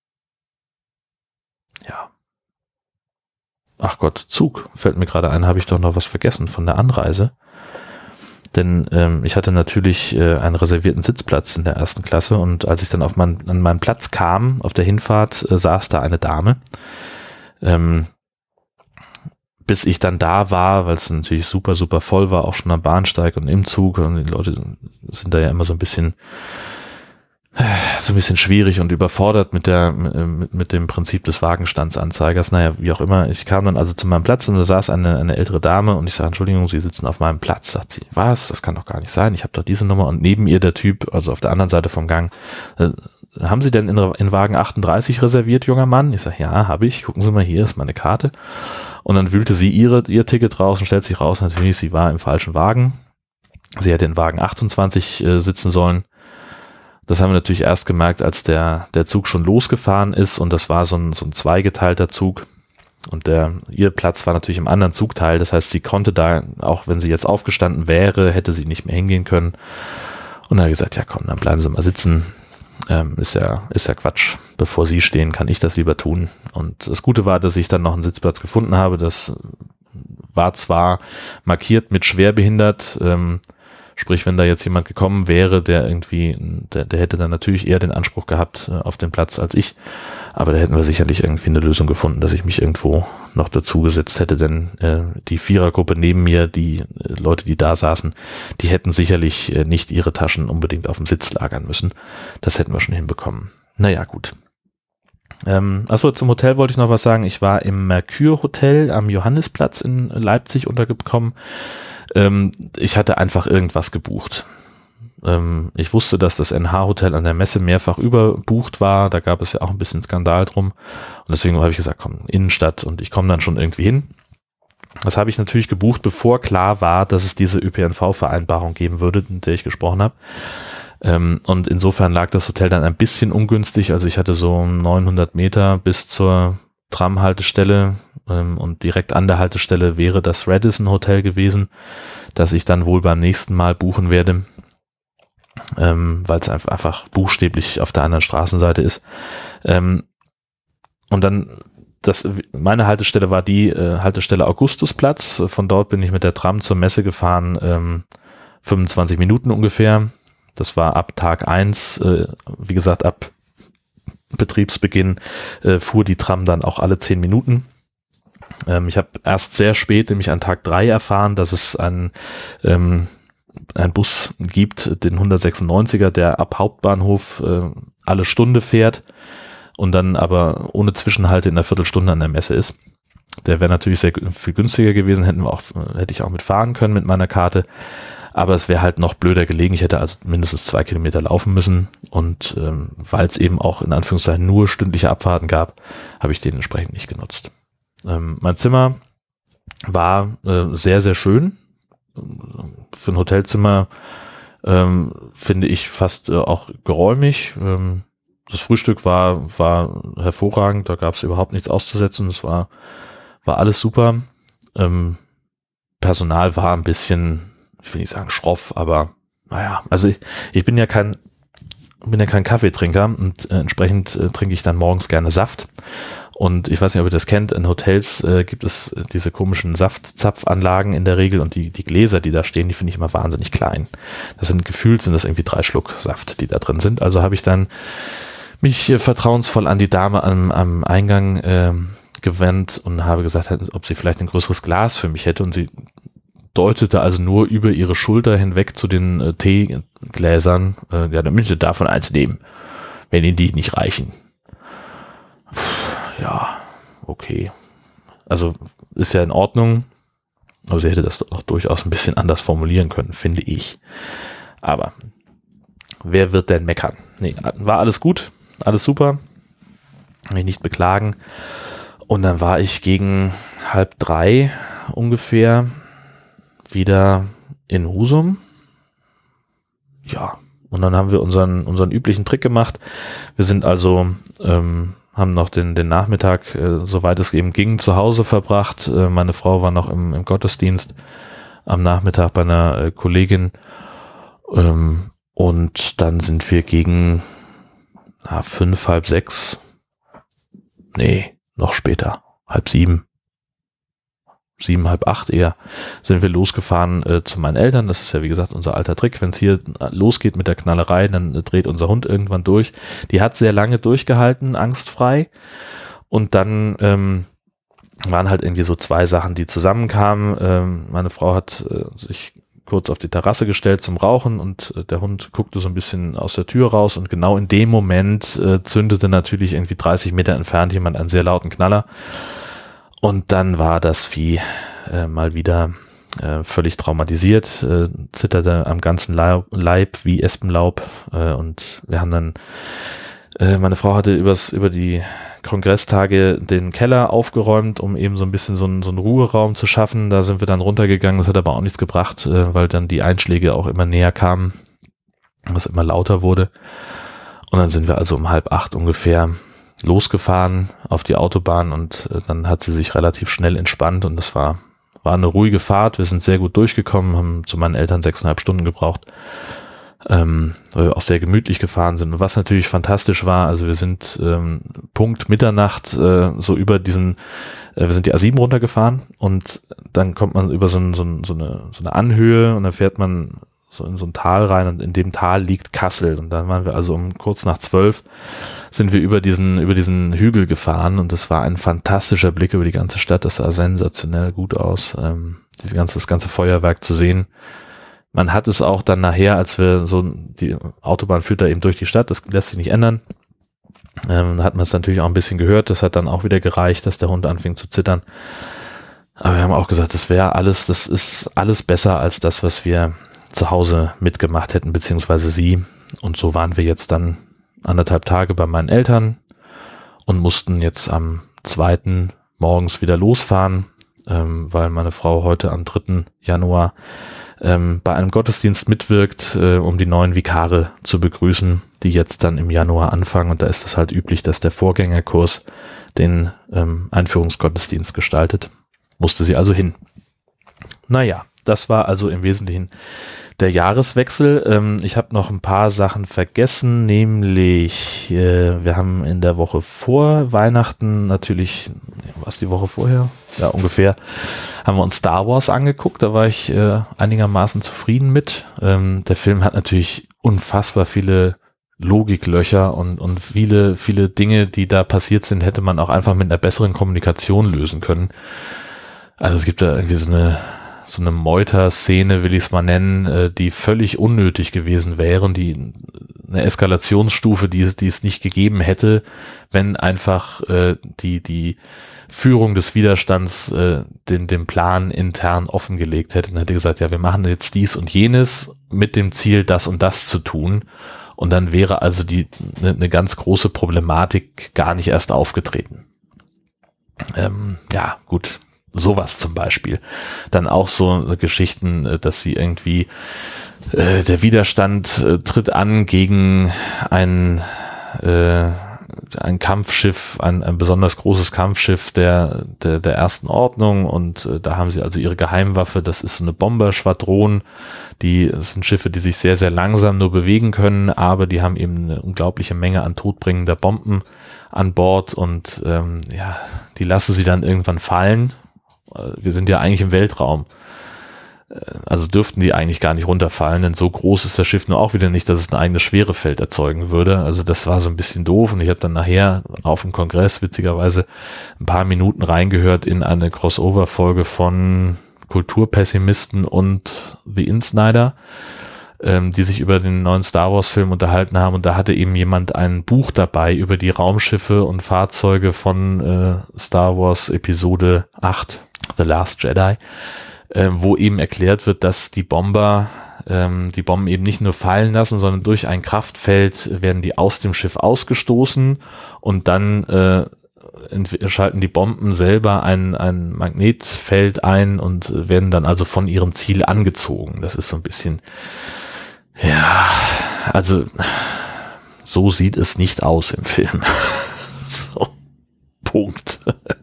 Ja. Ach Gott, Zug, fällt mir gerade ein, habe ich doch noch was vergessen von der Anreise. Denn ähm, ich hatte natürlich äh, einen reservierten Sitzplatz in der ersten Klasse und als ich dann auf mein, an meinen Platz kam, auf der Hinfahrt, äh, saß da eine Dame. Ähm, bis ich dann da war, weil es natürlich super, super voll war, auch schon am Bahnsteig und im Zug und die Leute sind da ja immer so ein bisschen so ein bisschen schwierig und überfordert mit der mit, mit dem Prinzip des Wagenstandsanzeigers. Naja, wie auch immer. Ich kam dann also zu meinem Platz und da saß eine, eine ältere Dame und ich sage, Entschuldigung, Sie sitzen auf meinem Platz. Sagt sie, was? Das kann doch gar nicht sein. Ich habe doch diese Nummer. Und neben ihr der Typ, also auf der anderen Seite vom Gang, äh, haben Sie denn in, in Wagen achtunddreißig reserviert, junger Mann? Ich sage, ja, habe ich. Gucken Sie mal, hier ist meine Karte. Und dann wühlte sie ihre, ihr Ticket raus und stellt sich raus, natürlich, sie war im falschen Wagen. Sie hätte in Wagen achtundzwanzig äh, sitzen sollen. Das haben wir natürlich erst gemerkt, als der, der Zug schon losgefahren ist und das war so ein, so ein zweigeteilter Zug und der, ihr Platz war natürlich im anderen Zugteil, das heißt, sie konnte da, auch wenn sie jetzt aufgestanden wäre, hätte sie nicht mehr hingehen können und dann hat gesagt, ja komm, dann bleiben Sie mal sitzen, ähm, ist ja, ist ja Quatsch, bevor Sie stehen, kann ich das lieber tun und das Gute war, dass ich dann noch einen Sitzplatz gefunden habe, das war zwar markiert mit schwerbehindert, ähm, sprich, wenn da jetzt jemand gekommen wäre, der irgendwie, der, der hätte dann natürlich eher den Anspruch gehabt äh, auf den Platz als ich. Aber da hätten wir sicherlich irgendwie eine Lösung gefunden, dass ich mich irgendwo noch dazu gesetzt hätte, denn äh, die Vierergruppe neben mir, die äh, Leute, die da saßen, die hätten sicherlich äh, nicht ihre Taschen unbedingt auf dem Sitz lagern müssen. Das hätten wir schon hinbekommen. Naja, gut. Ähm, achso, zum Hotel wollte ich noch was sagen. Ich war im Mercure Hotel am Johannisplatz in Leipzig untergekommen. Ähm, ich hatte einfach irgendwas gebucht. Ähm, ich wusste, dass das N H-Hotel an der Messe mehrfach überbucht war. Da gab es ja auch ein bisschen Skandal drum. Und deswegen habe ich gesagt, komm, Innenstadt und ich komme dann schon irgendwie hin. Das habe ich natürlich gebucht, bevor klar war, dass es diese Ö P N V-Vereinbarung geben würde, mit der ich gesprochen habe. Ähm, und insofern lag das Hotel dann ein bisschen ungünstig. Also ich hatte so neunhundert Meter bis zur Tramhaltestelle ähm, und direkt an der Haltestelle wäre das Radisson Hotel gewesen, das ich dann wohl beim nächsten Mal buchen werde, ähm, weil es einfach, einfach buchstäblich auf der anderen Straßenseite ist. Ähm, und dann, das, meine Haltestelle war die äh, Haltestelle Augustusplatz. Von dort bin ich mit der Tram zur Messe gefahren, ähm, fünfundzwanzig Minuten ungefähr. Das war ab Tag eins, äh, wie gesagt, ab Betriebsbeginn äh, fuhr die Tram dann auch alle zehn Minuten. Ähm, ich habe erst sehr spät, nämlich an Tag drei, erfahren, dass es einen, ähm, einen Bus gibt, den hundertsechsundneunziger, der ab Hauptbahnhof äh, alle Stunde fährt und dann aber ohne Zwischenhalte in einer Viertelstunde an der Messe ist. Der wäre natürlich sehr viel günstiger gewesen, hätten wir auch, hätte ich auch mitfahren können mit meiner Karte. Aber es wäre halt noch blöder gelegen. Ich hätte also mindestens zwei Kilometer laufen müssen. Und ähm, weil es eben auch in Anführungszeichen nur stündliche Abfahrten gab, habe ich den entsprechend nicht genutzt. Ähm, mein Zimmer war äh, sehr, sehr schön. Für ein Hotelzimmer ähm, finde ich fast äh, auch geräumig. Ähm, das Frühstück war, war hervorragend. Da gab es überhaupt nichts auszusetzen. Es war, war alles super. Ähm, Personal war ein bisschen, ich will nicht sagen schroff, aber naja, also ich, ich bin ja kein bin ja kein Kaffeetrinker und äh, entsprechend äh, trinke ich dann morgens gerne Saft und ich weiß nicht, ob ihr das kennt, in Hotels äh, gibt es diese komischen Saftzapfanlagen in der Regel und die die Gläser, die da stehen, die finde ich immer wahnsinnig klein. Das sind gefühlt sind das irgendwie drei Schluck Saft, die da drin sind. Also habe ich dann mich äh, vertrauensvoll an die Dame am, am Eingang äh, gewandt und habe gesagt, ob sie vielleicht ein größeres Glas für mich hätte und sie deutete also nur über ihre Schulter hinweg zu den äh, Teegläsern, äh, ja, dann müsst ihr davon eins nehmen, wenn ihnen die nicht reichen. Puh, ja, okay. Also ist ja in Ordnung, aber sie hätte das doch durchaus ein bisschen anders formulieren können, finde ich. Aber wer wird denn meckern? Nee, war alles gut, alles super, mich nicht beklagen. Und dann war ich gegen halb drei ungefähr wieder in Husum. Ja, und dann haben wir unseren unseren üblichen Trick gemacht. Wir sind also, ähm, haben noch den den Nachmittag, äh, soweit es eben ging, zu Hause verbracht. Äh, meine Frau war noch im, im Gottesdienst am Nachmittag bei einer äh, Kollegin. Ähm, und dann sind wir gegen na, fünf, halb sechs, nee, noch später, halb sieben, sieben, halb acht eher, sind wir losgefahren äh, zu meinen Eltern. Das ist ja, wie gesagt, unser alter Trick. Wenn es hier losgeht mit der Knallerei, dann äh, dreht unser Hund irgendwann durch. Die hat sehr lange durchgehalten, angstfrei. Und dann ähm, waren halt irgendwie so zwei Sachen, die zusammenkamen. Ähm, meine Frau hat äh, sich kurz auf die Terrasse gestellt zum Rauchen und äh, der Hund guckte so ein bisschen aus der Tür raus und genau in dem Moment äh, zündete natürlich irgendwie dreißig Meter entfernt jemand einen sehr lauten Knaller. Und dann war das Vieh äh, mal wieder äh, völlig traumatisiert, äh, zitterte am ganzen Leib, Leib wie Espenlaub äh, und wir haben dann, äh, meine Frau hatte übers, über die Kongresstage den Keller aufgeräumt, um eben so ein bisschen so einen, so einen Ruheraum zu schaffen. Da sind wir dann runtergegangen, das hat aber auch nichts gebracht, äh, weil dann die Einschläge auch immer näher kamen, was immer lauter wurde. Und dann sind wir also um halb acht ungefähr losgefahren auf die Autobahn und äh, dann hat sie sich relativ schnell entspannt und das war, war eine ruhige Fahrt. Wir sind sehr gut durchgekommen, haben zu meinen Eltern sechseinhalb Stunden gebraucht, ähm, weil wir auch sehr gemütlich gefahren sind. Und was natürlich fantastisch war, also wir sind ähm, Punkt Mitternacht äh, so über diesen, äh, wir sind die A sieben runtergefahren und dann kommt man über so, ein, so, ein, so, eine, so eine Anhöhe und dann fährt man so in so ein Tal rein und in dem Tal liegt Kassel und dann waren wir also um kurz nach zwölf sind wir über diesen über diesen Hügel gefahren und das war ein fantastischer Blick über die ganze Stadt, das sah sensationell gut aus, ähm, dieses ganze, das ganze Feuerwerk zu sehen. Man hat es auch dann nachher, als wir so, die Autobahn führt da eben durch die Stadt, das lässt sich nicht ändern, ähm, hat man es natürlich auch ein bisschen gehört, das hat dann auch wieder gereicht, dass der Hund anfing zu zittern. Aber wir haben auch gesagt, das wäre alles, das ist alles besser als das, was wir zu Hause mitgemacht hätten, beziehungsweise sie. Und so waren wir jetzt dann anderthalb Tage bei meinen Eltern und mussten jetzt am zweiten morgens wieder losfahren, ähm, weil meine Frau heute am dritten Januar ähm, bei einem Gottesdienst mitwirkt, äh, um die neuen Vikare zu begrüßen, die jetzt dann im Januar anfangen. Und da ist es halt üblich, dass der Vorgängerkurs den ähm, Einführungsgottesdienst gestaltet. Musste sie also hin. Naja, das war also im Wesentlichen der Jahreswechsel. Ähm, ich habe noch ein paar Sachen vergessen, nämlich äh, wir haben in der Woche vor Weihnachten natürlich, was die Woche vorher? Ja, ungefähr, haben wir uns Star Wars angeguckt. Da war ich äh, einigermaßen zufrieden mit. Ähm, der Film hat natürlich unfassbar viele Logiklöcher und, und viele, viele Dinge, die da passiert sind, hätte man auch einfach mit einer besseren Kommunikation lösen können. Also es gibt da irgendwie so eine so eine Meuter-Szene, will ich es mal nennen, äh, die völlig unnötig gewesen wäre, die eine Eskalationsstufe, die es, die es nicht gegeben hätte, wenn einfach äh, die die Führung des Widerstands äh, den den Plan intern offengelegt hätte und hätte gesagt, ja, wir machen jetzt dies und jenes mit dem Ziel, das und das zu tun. Und dann wäre also die eine ne ganz große Problematik gar nicht erst aufgetreten. Ähm, ja, gut. Sowas zum Beispiel. Dann auch so Geschichten, dass sie irgendwie, äh, der Widerstand äh, tritt an gegen ein, äh, ein Kampfschiff, ein, ein besonders großes Kampfschiff der, der, der ersten Ordnung und äh, da haben sie also ihre Geheimwaffe, das ist so eine Bomberschwadron, die das sind Schiffe, die sich sehr, sehr langsam nur bewegen können, aber die haben eben eine unglaubliche Menge an todbringender Bomben an Bord und ähm, ja, die lassen sie dann irgendwann fallen. Wir sind ja eigentlich im Weltraum. Also dürften die eigentlich gar nicht runterfallen, denn so groß ist das Schiff nur auch wieder nicht, dass es ein eigenes Schwerefeld erzeugen würde. Also das war so ein bisschen doof und ich habe dann nachher auf dem Kongress witzigerweise ein paar Minuten reingehört in eine Crossover-Folge von Kulturpessimisten und The Insnider, ähm, die sich über den neuen Star Wars Film unterhalten haben, und da hatte eben jemand ein Buch dabei über die Raumschiffe und Fahrzeuge von äh, Star Wars Episode acht, The Last Jedi, äh, wo eben erklärt wird, dass die Bomber ähm, die Bomben eben nicht nur fallen lassen, sondern durch ein Kraftfeld werden die aus dem Schiff ausgestoßen und dann äh, schalten die Bomben selber ein, ein Magnetfeld ein und werden dann also von ihrem Ziel angezogen. Das ist so ein bisschen, ja, also so sieht es nicht aus im Film. So, Punkt.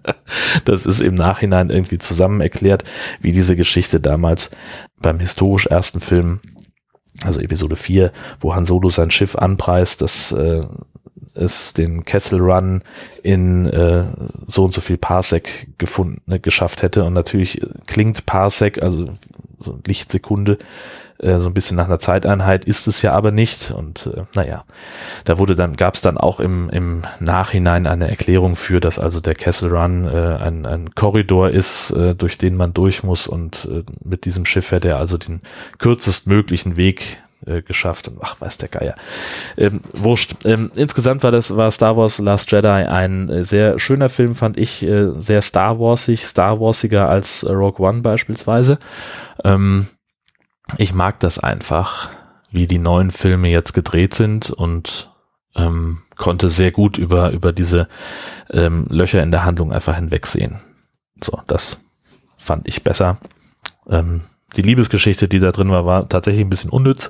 Das ist im Nachhinein irgendwie zusammen erklärt, wie diese Geschichte damals beim historisch ersten Film, also Episode vier, wo Han Solo sein Schiff anpreist, dass äh, es den Kessel Run in äh, so und so viel Parsec gefunden, ne, geschafft hätte. Und natürlich klingt Parsec, also so Lichtsekunde, äh, so ein bisschen nach einer Zeiteinheit, ist es ja aber nicht. Und äh, naja, da wurde dann, gab es dann auch im, im Nachhinein eine Erklärung für, dass also der Kessel Run äh, ein, ein Korridor ist, äh, durch den man durch muss, und äh, mit diesem Schiff hätte er also den kürzestmöglichen Weg geschafft, und ach, weiß der Geier. Ähm, wurscht. Ähm, insgesamt war das, war Star Wars Last Jedi ein äh, sehr schöner Film, fand ich, äh, sehr Star Warsig, Star Warsiger als äh, Rogue One beispielsweise. Ähm, ich mag das einfach, wie die neuen Filme jetzt gedreht sind, und ähm, konnte sehr gut über, über diese ähm, Löcher in der Handlung einfach hinwegsehen. So, das fand ich besser. Ähm, Die Liebesgeschichte, die da drin war, war tatsächlich ein bisschen unnütz.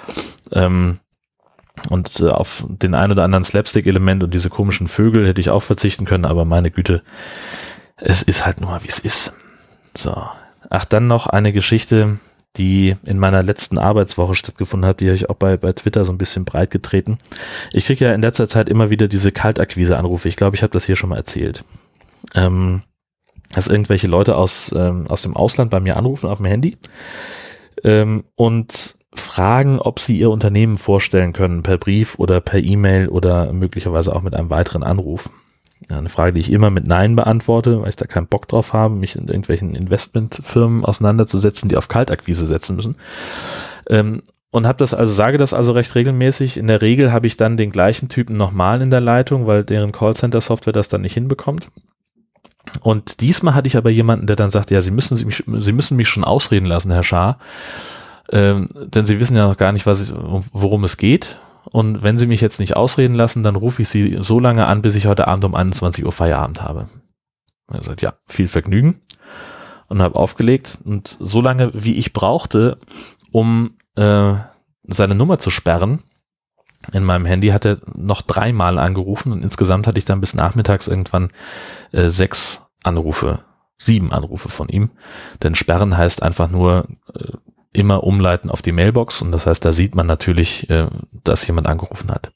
Ähm, und äh, auf den ein oder anderen Slapstick-Element und diese komischen Vögel hätte ich auch verzichten können, aber meine Güte, es ist halt nur mal, wie es ist. So. Ach, dann noch eine Geschichte, die in meiner letzten Arbeitswoche stattgefunden hat, die habe ich auch bei, bei Twitter so ein bisschen breit getreten. Ich kriege ja in letzter Zeit immer wieder diese Kaltakquise-Anrufe. Ich glaube, ich habe das hier schon mal erzählt. Ähm, dass irgendwelche Leute aus, ähm, aus dem Ausland bei mir anrufen auf dem Handy ähm, und fragen, ob sie ihr Unternehmen vorstellen können, per Brief oder per E-Mail oder möglicherweise auch mit einem weiteren Anruf. Ja, eine Frage, die ich immer mit Nein beantworte, weil ich da keinen Bock drauf habe, mich in irgendwelchen Investmentfirmen auseinanderzusetzen, die auf Kaltakquise setzen müssen. Ähm, und habe das also, sage das also recht regelmäßig. In der Regel habe ich dann den gleichen Typen nochmal in der Leitung, weil deren Callcenter-Software das dann nicht hinbekommt. Und diesmal hatte ich aber jemanden, der dann sagt, ja, Sie müssen, Sie, mich, Sie müssen mich schon ausreden lassen, Herr Schaar, ähm, denn Sie wissen ja noch gar nicht, was ich, worum es geht. Und wenn Sie mich jetzt nicht ausreden lassen, dann rufe ich Sie so lange an, bis ich heute Abend um einundzwanzig Uhr Feierabend habe. Er sagt, ja, viel Vergnügen, und habe aufgelegt. Und so lange, wie ich brauchte, um äh, seine Nummer zu sperren, in meinem Handy, hat er noch dreimal angerufen, und insgesamt hatte ich dann bis nachmittags irgendwann äh, sechs Anrufe, sieben Anrufe von ihm. Denn sperren heißt einfach nur äh, immer umleiten auf die Mailbox, und das heißt, da sieht man natürlich, äh, dass jemand angerufen hat.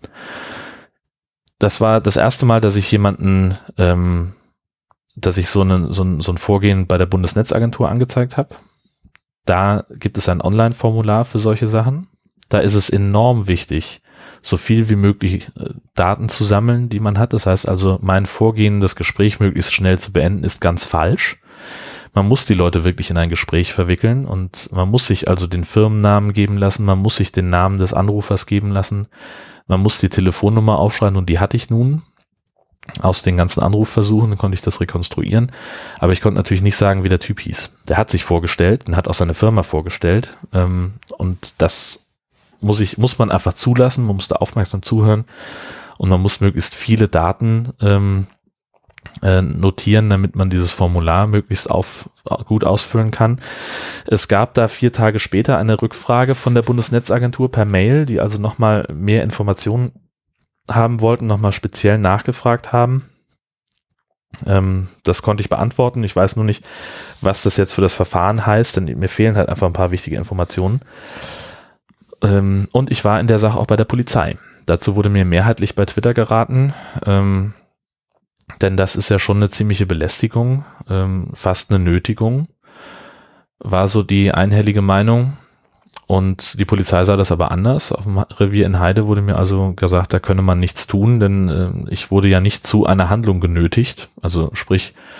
Das war das erste Mal, dass ich jemanden, ähm, dass ich so, eine, so, ein, so ein Vorgehen bei der Bundesnetzagentur angezeigt habe. Da gibt es ein Online-Formular für solche Sachen. Da ist es enorm wichtig, so viel wie möglich äh, Daten zu sammeln, die man hat. Das heißt also, mein Vorgehen, das Gespräch möglichst schnell zu beenden, ist ganz falsch. Man muss die Leute wirklich in ein Gespräch verwickeln, und man muss sich also den Firmennamen geben lassen, man muss sich den Namen des Anrufers geben lassen, man muss die Telefonnummer aufschreiben, und die hatte ich nun. Aus den ganzen Anrufversuchen konnte ich das rekonstruieren, aber ich konnte natürlich nicht sagen, wie der Typ hieß. Der hat sich vorgestellt und hat auch seine Firma vorgestellt, ähm, und das muss ich, muss man einfach zulassen, man muss da aufmerksam zuhören, und man muss möglichst viele Daten ähm, äh, notieren, damit man dieses Formular möglichst auf, gut ausfüllen kann. Es gab da vier Tage später eine Rückfrage von der Bundesnetzagentur per Mail, die also nochmal mehr Informationen haben wollten, nochmal speziell nachgefragt haben. Ähm, das konnte ich beantworten. Ich weiß nur nicht, was das jetzt für das Verfahren heißt, denn mir fehlen halt einfach ein paar wichtige Informationen. Ähm, und ich war in der Sache auch bei der Polizei. Dazu wurde mir mehrheitlich bei Twitter geraten, ähm, denn das ist ja schon eine ziemliche Belästigung, ähm, fast eine Nötigung, war so die einhellige Meinung. Und die Polizei sah das aber anders. Auf dem Revier in Heide wurde mir also gesagt, da könne man nichts tun, denn äh, ich wurde ja nicht zu einer Handlung genötigt. Also sprich,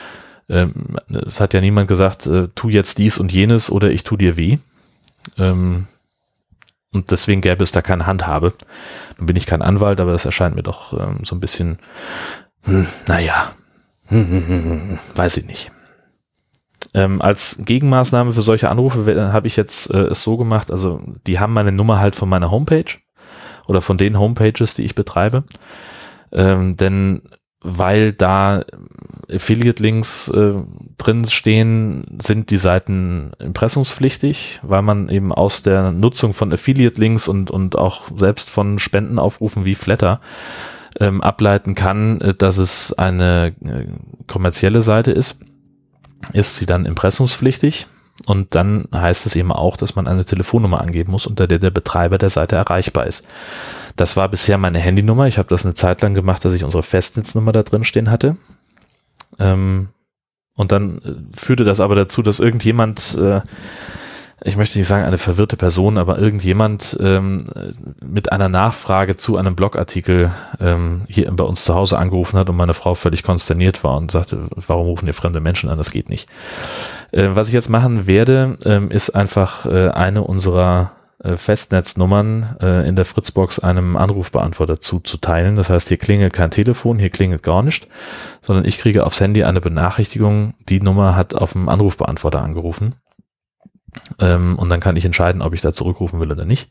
Ähm, es hat ja niemand gesagt, äh, tu jetzt dies und jenes oder ich tu dir weh. Ähm, und deswegen gäbe es da keine Handhabe. Nun bin ich kein Anwalt, aber das erscheint mir doch ähm, so ein bisschen, hm, naja, hm, hm, hm, hm, weiß ich nicht. Ähm, als Gegenmaßnahme für solche Anrufe habe ich jetzt äh, es so gemacht, also die haben meine Nummer halt von meiner Homepage oder von den Homepages, die ich betreibe, ähm, denn weil da Affiliate-Links äh, drin stehen, sind die Seiten impressumspflichtig, weil man eben aus der Nutzung von Affiliate-Links und, und auch selbst von Spendenaufrufen wie Flatter ähm, ableiten kann, äh, dass es eine äh, kommerzielle Seite ist. Ist sie dann impressumspflichtig und dann heißt es eben auch, dass man eine Telefonnummer angeben muss, unter der der Betreiber der Seite erreichbar ist. Das war bisher meine Handynummer. Ich habe das eine Zeit lang gemacht, dass ich unsere Festnetznummer da drin stehen hatte. Ähm, und dann führte das aber dazu, dass irgendjemand, äh, ich möchte nicht sagen eine verwirrte Person, aber irgendjemand ähm, mit einer Nachfrage zu einem Blogartikel ähm, hier bei uns zu Hause angerufen hat und meine Frau völlig konsterniert war und sagte, warum rufen hier fremde Menschen an, das geht nicht. Äh, was ich jetzt machen werde, ähm, ist einfach äh, eine unserer äh, Festnetznummern äh, in der Fritzbox einem Anrufbeantworter zuzuteilen. Das heißt, hier klingelt kein Telefon, hier klingelt gar nicht, sondern ich kriege aufs Handy eine Benachrichtigung, die Nummer hat auf dem Anrufbeantworter angerufen. Ähm, und dann kann ich entscheiden, ob ich da zurückrufen will oder nicht.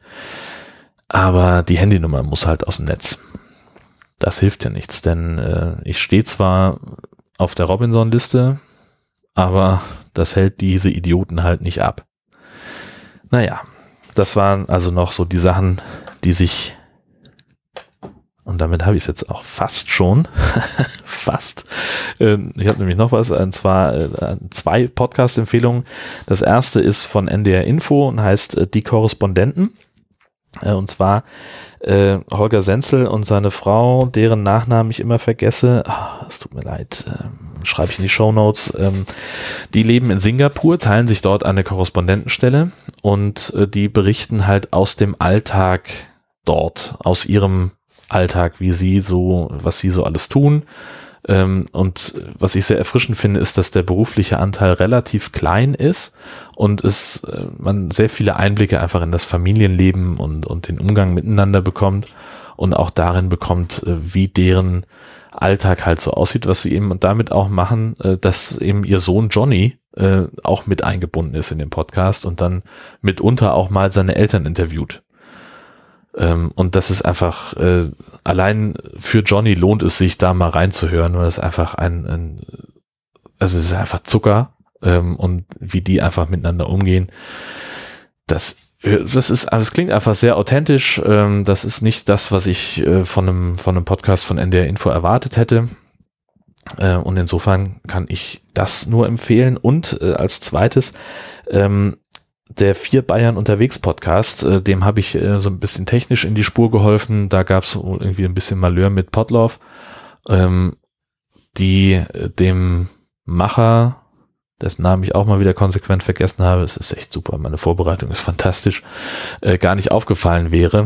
Aber die Handynummer muss halt aus dem Netz. Das hilft ja nichts, denn äh, ich stehe zwar auf der Robinson-Liste, aber das hält diese Idioten halt nicht ab. Naja, das waren also noch so die Sachen, die sich, und damit habe ich es jetzt auch fast schon, fast. Ich habe nämlich noch was, und zwar zwei Podcast-Empfehlungen. Das erste ist von N D R Info und heißt Die Korrespondenten. Und zwar äh, Holger Senzel und seine Frau, deren Nachnamen ich immer vergesse. Oh, es tut mir leid, ähm, schreibe ich in die Shownotes. Ähm, die leben in Singapur, teilen sich dort eine Korrespondentenstelle und äh, die berichten halt aus dem Alltag dort, aus ihrem Alltag, wie sie so, was sie so alles tun. Ähm, und was ich sehr erfrischend finde, ist, dass der berufliche Anteil relativ klein ist und es äh, man sehr viele Einblicke einfach in das Familienleben und, und den Umgang miteinander bekommt und auch darin bekommt, äh, wie deren Alltag halt so aussieht, was sie eben und damit auch machen, äh, dass eben ihr Sohn Johnny äh, auch mit eingebunden ist in den Podcast und dann mitunter auch mal seine Eltern interviewt. Ähm, und das ist einfach, äh, allein für Johnny lohnt es sich, da mal reinzuhören, weil es einfach ein, ein also es ist einfach Zucker, ähm, und wie die einfach miteinander umgehen. Das, das ist, das klingt einfach sehr authentisch. Ähm, das ist nicht das, was ich äh, von einem, von einem Podcast von N D R Info erwartet hätte. Äh, und insofern kann ich das nur empfehlen. Und äh, als zweites, ähm, der Vier Bayern unterwegs Podcast, äh, dem habe ich äh, so ein bisschen technisch in die Spur geholfen. Da gab es irgendwie ein bisschen Malheur mit Podlove, ähm, die äh, dem Macher, dessen Namen ich auch mal wieder konsequent vergessen habe, es ist echt super, meine Vorbereitung ist fantastisch, äh, gar nicht aufgefallen wäre.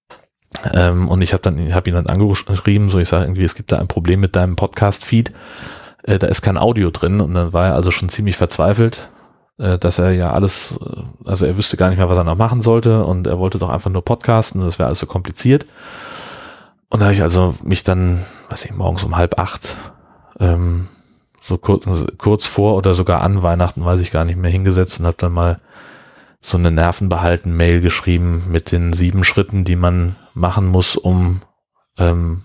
Ähm, und ich habe dann, habe ihn dann angeschrieben, so ich sage irgendwie, es gibt da ein Problem mit deinem Podcast-Feed, äh, da ist kein Audio drin und dann war er also schon ziemlich verzweifelt, dass er ja alles, also er wüsste gar nicht mehr, was er noch machen sollte und er wollte doch einfach nur podcasten und das wäre alles so kompliziert. Und da habe ich also mich dann, weiß ich, morgens um halb acht, ähm, so kurz, kurz vor oder sogar an Weihnachten, weiß ich gar nicht mehr, hingesetzt und habe dann mal so eine nervenbehalten Mail geschrieben mit den sieben Schritten, die man machen muss, um ähm,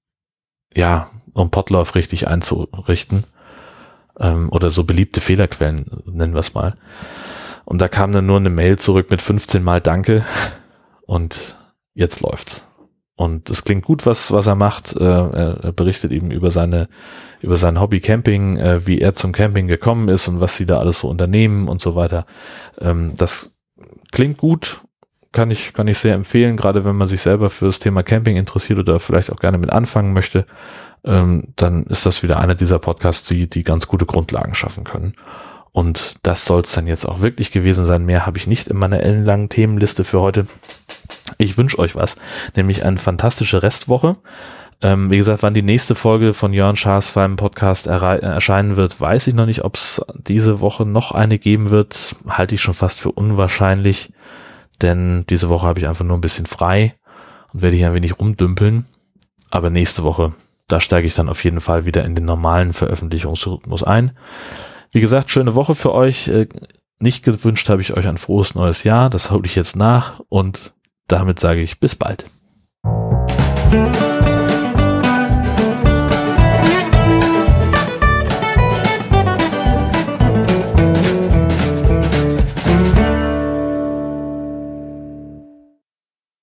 ja, um Podlove richtig einzurichten. Oder so beliebte Fehlerquellen, nennen wir es mal. Und da kam dann nur eine Mail zurück mit fünfzehn Mal Danke und jetzt läuft's. Und es klingt gut, was was er macht. Er berichtet eben über seine über sein Hobby Camping, wie er zum Camping gekommen ist und was sie da alles so unternehmen und so weiter. Das klingt gut, kann ich kann ich sehr empfehlen, gerade wenn man sich selber für das Thema Camping interessiert oder vielleicht auch gerne mit anfangen möchte. Ähm, dann ist das wieder einer dieser Podcasts, die die ganz gute Grundlagen schaffen können. Und das soll es dann jetzt auch wirklich gewesen sein. Mehr habe ich nicht in meiner ellenlangen Themenliste für heute. Ich wünsche euch was, nämlich eine fantastische Restwoche. Ähm, wie gesagt, wann die nächste Folge von Jörn Schaas beim Podcast errei- erscheinen wird, weiß ich noch nicht. Ob es diese Woche noch eine geben wird, halte ich schon fast für unwahrscheinlich, denn diese Woche habe ich einfach nur ein bisschen frei und werde hier ein wenig rumdümpeln. Aber nächste Woche, da steige ich dann auf jeden Fall wieder in den normalen Veröffentlichungsrhythmus ein. Wie gesagt, schöne Woche für euch. Nicht gewünscht habe ich euch ein frohes neues Jahr. Das hole ich jetzt nach und damit sage ich bis bald.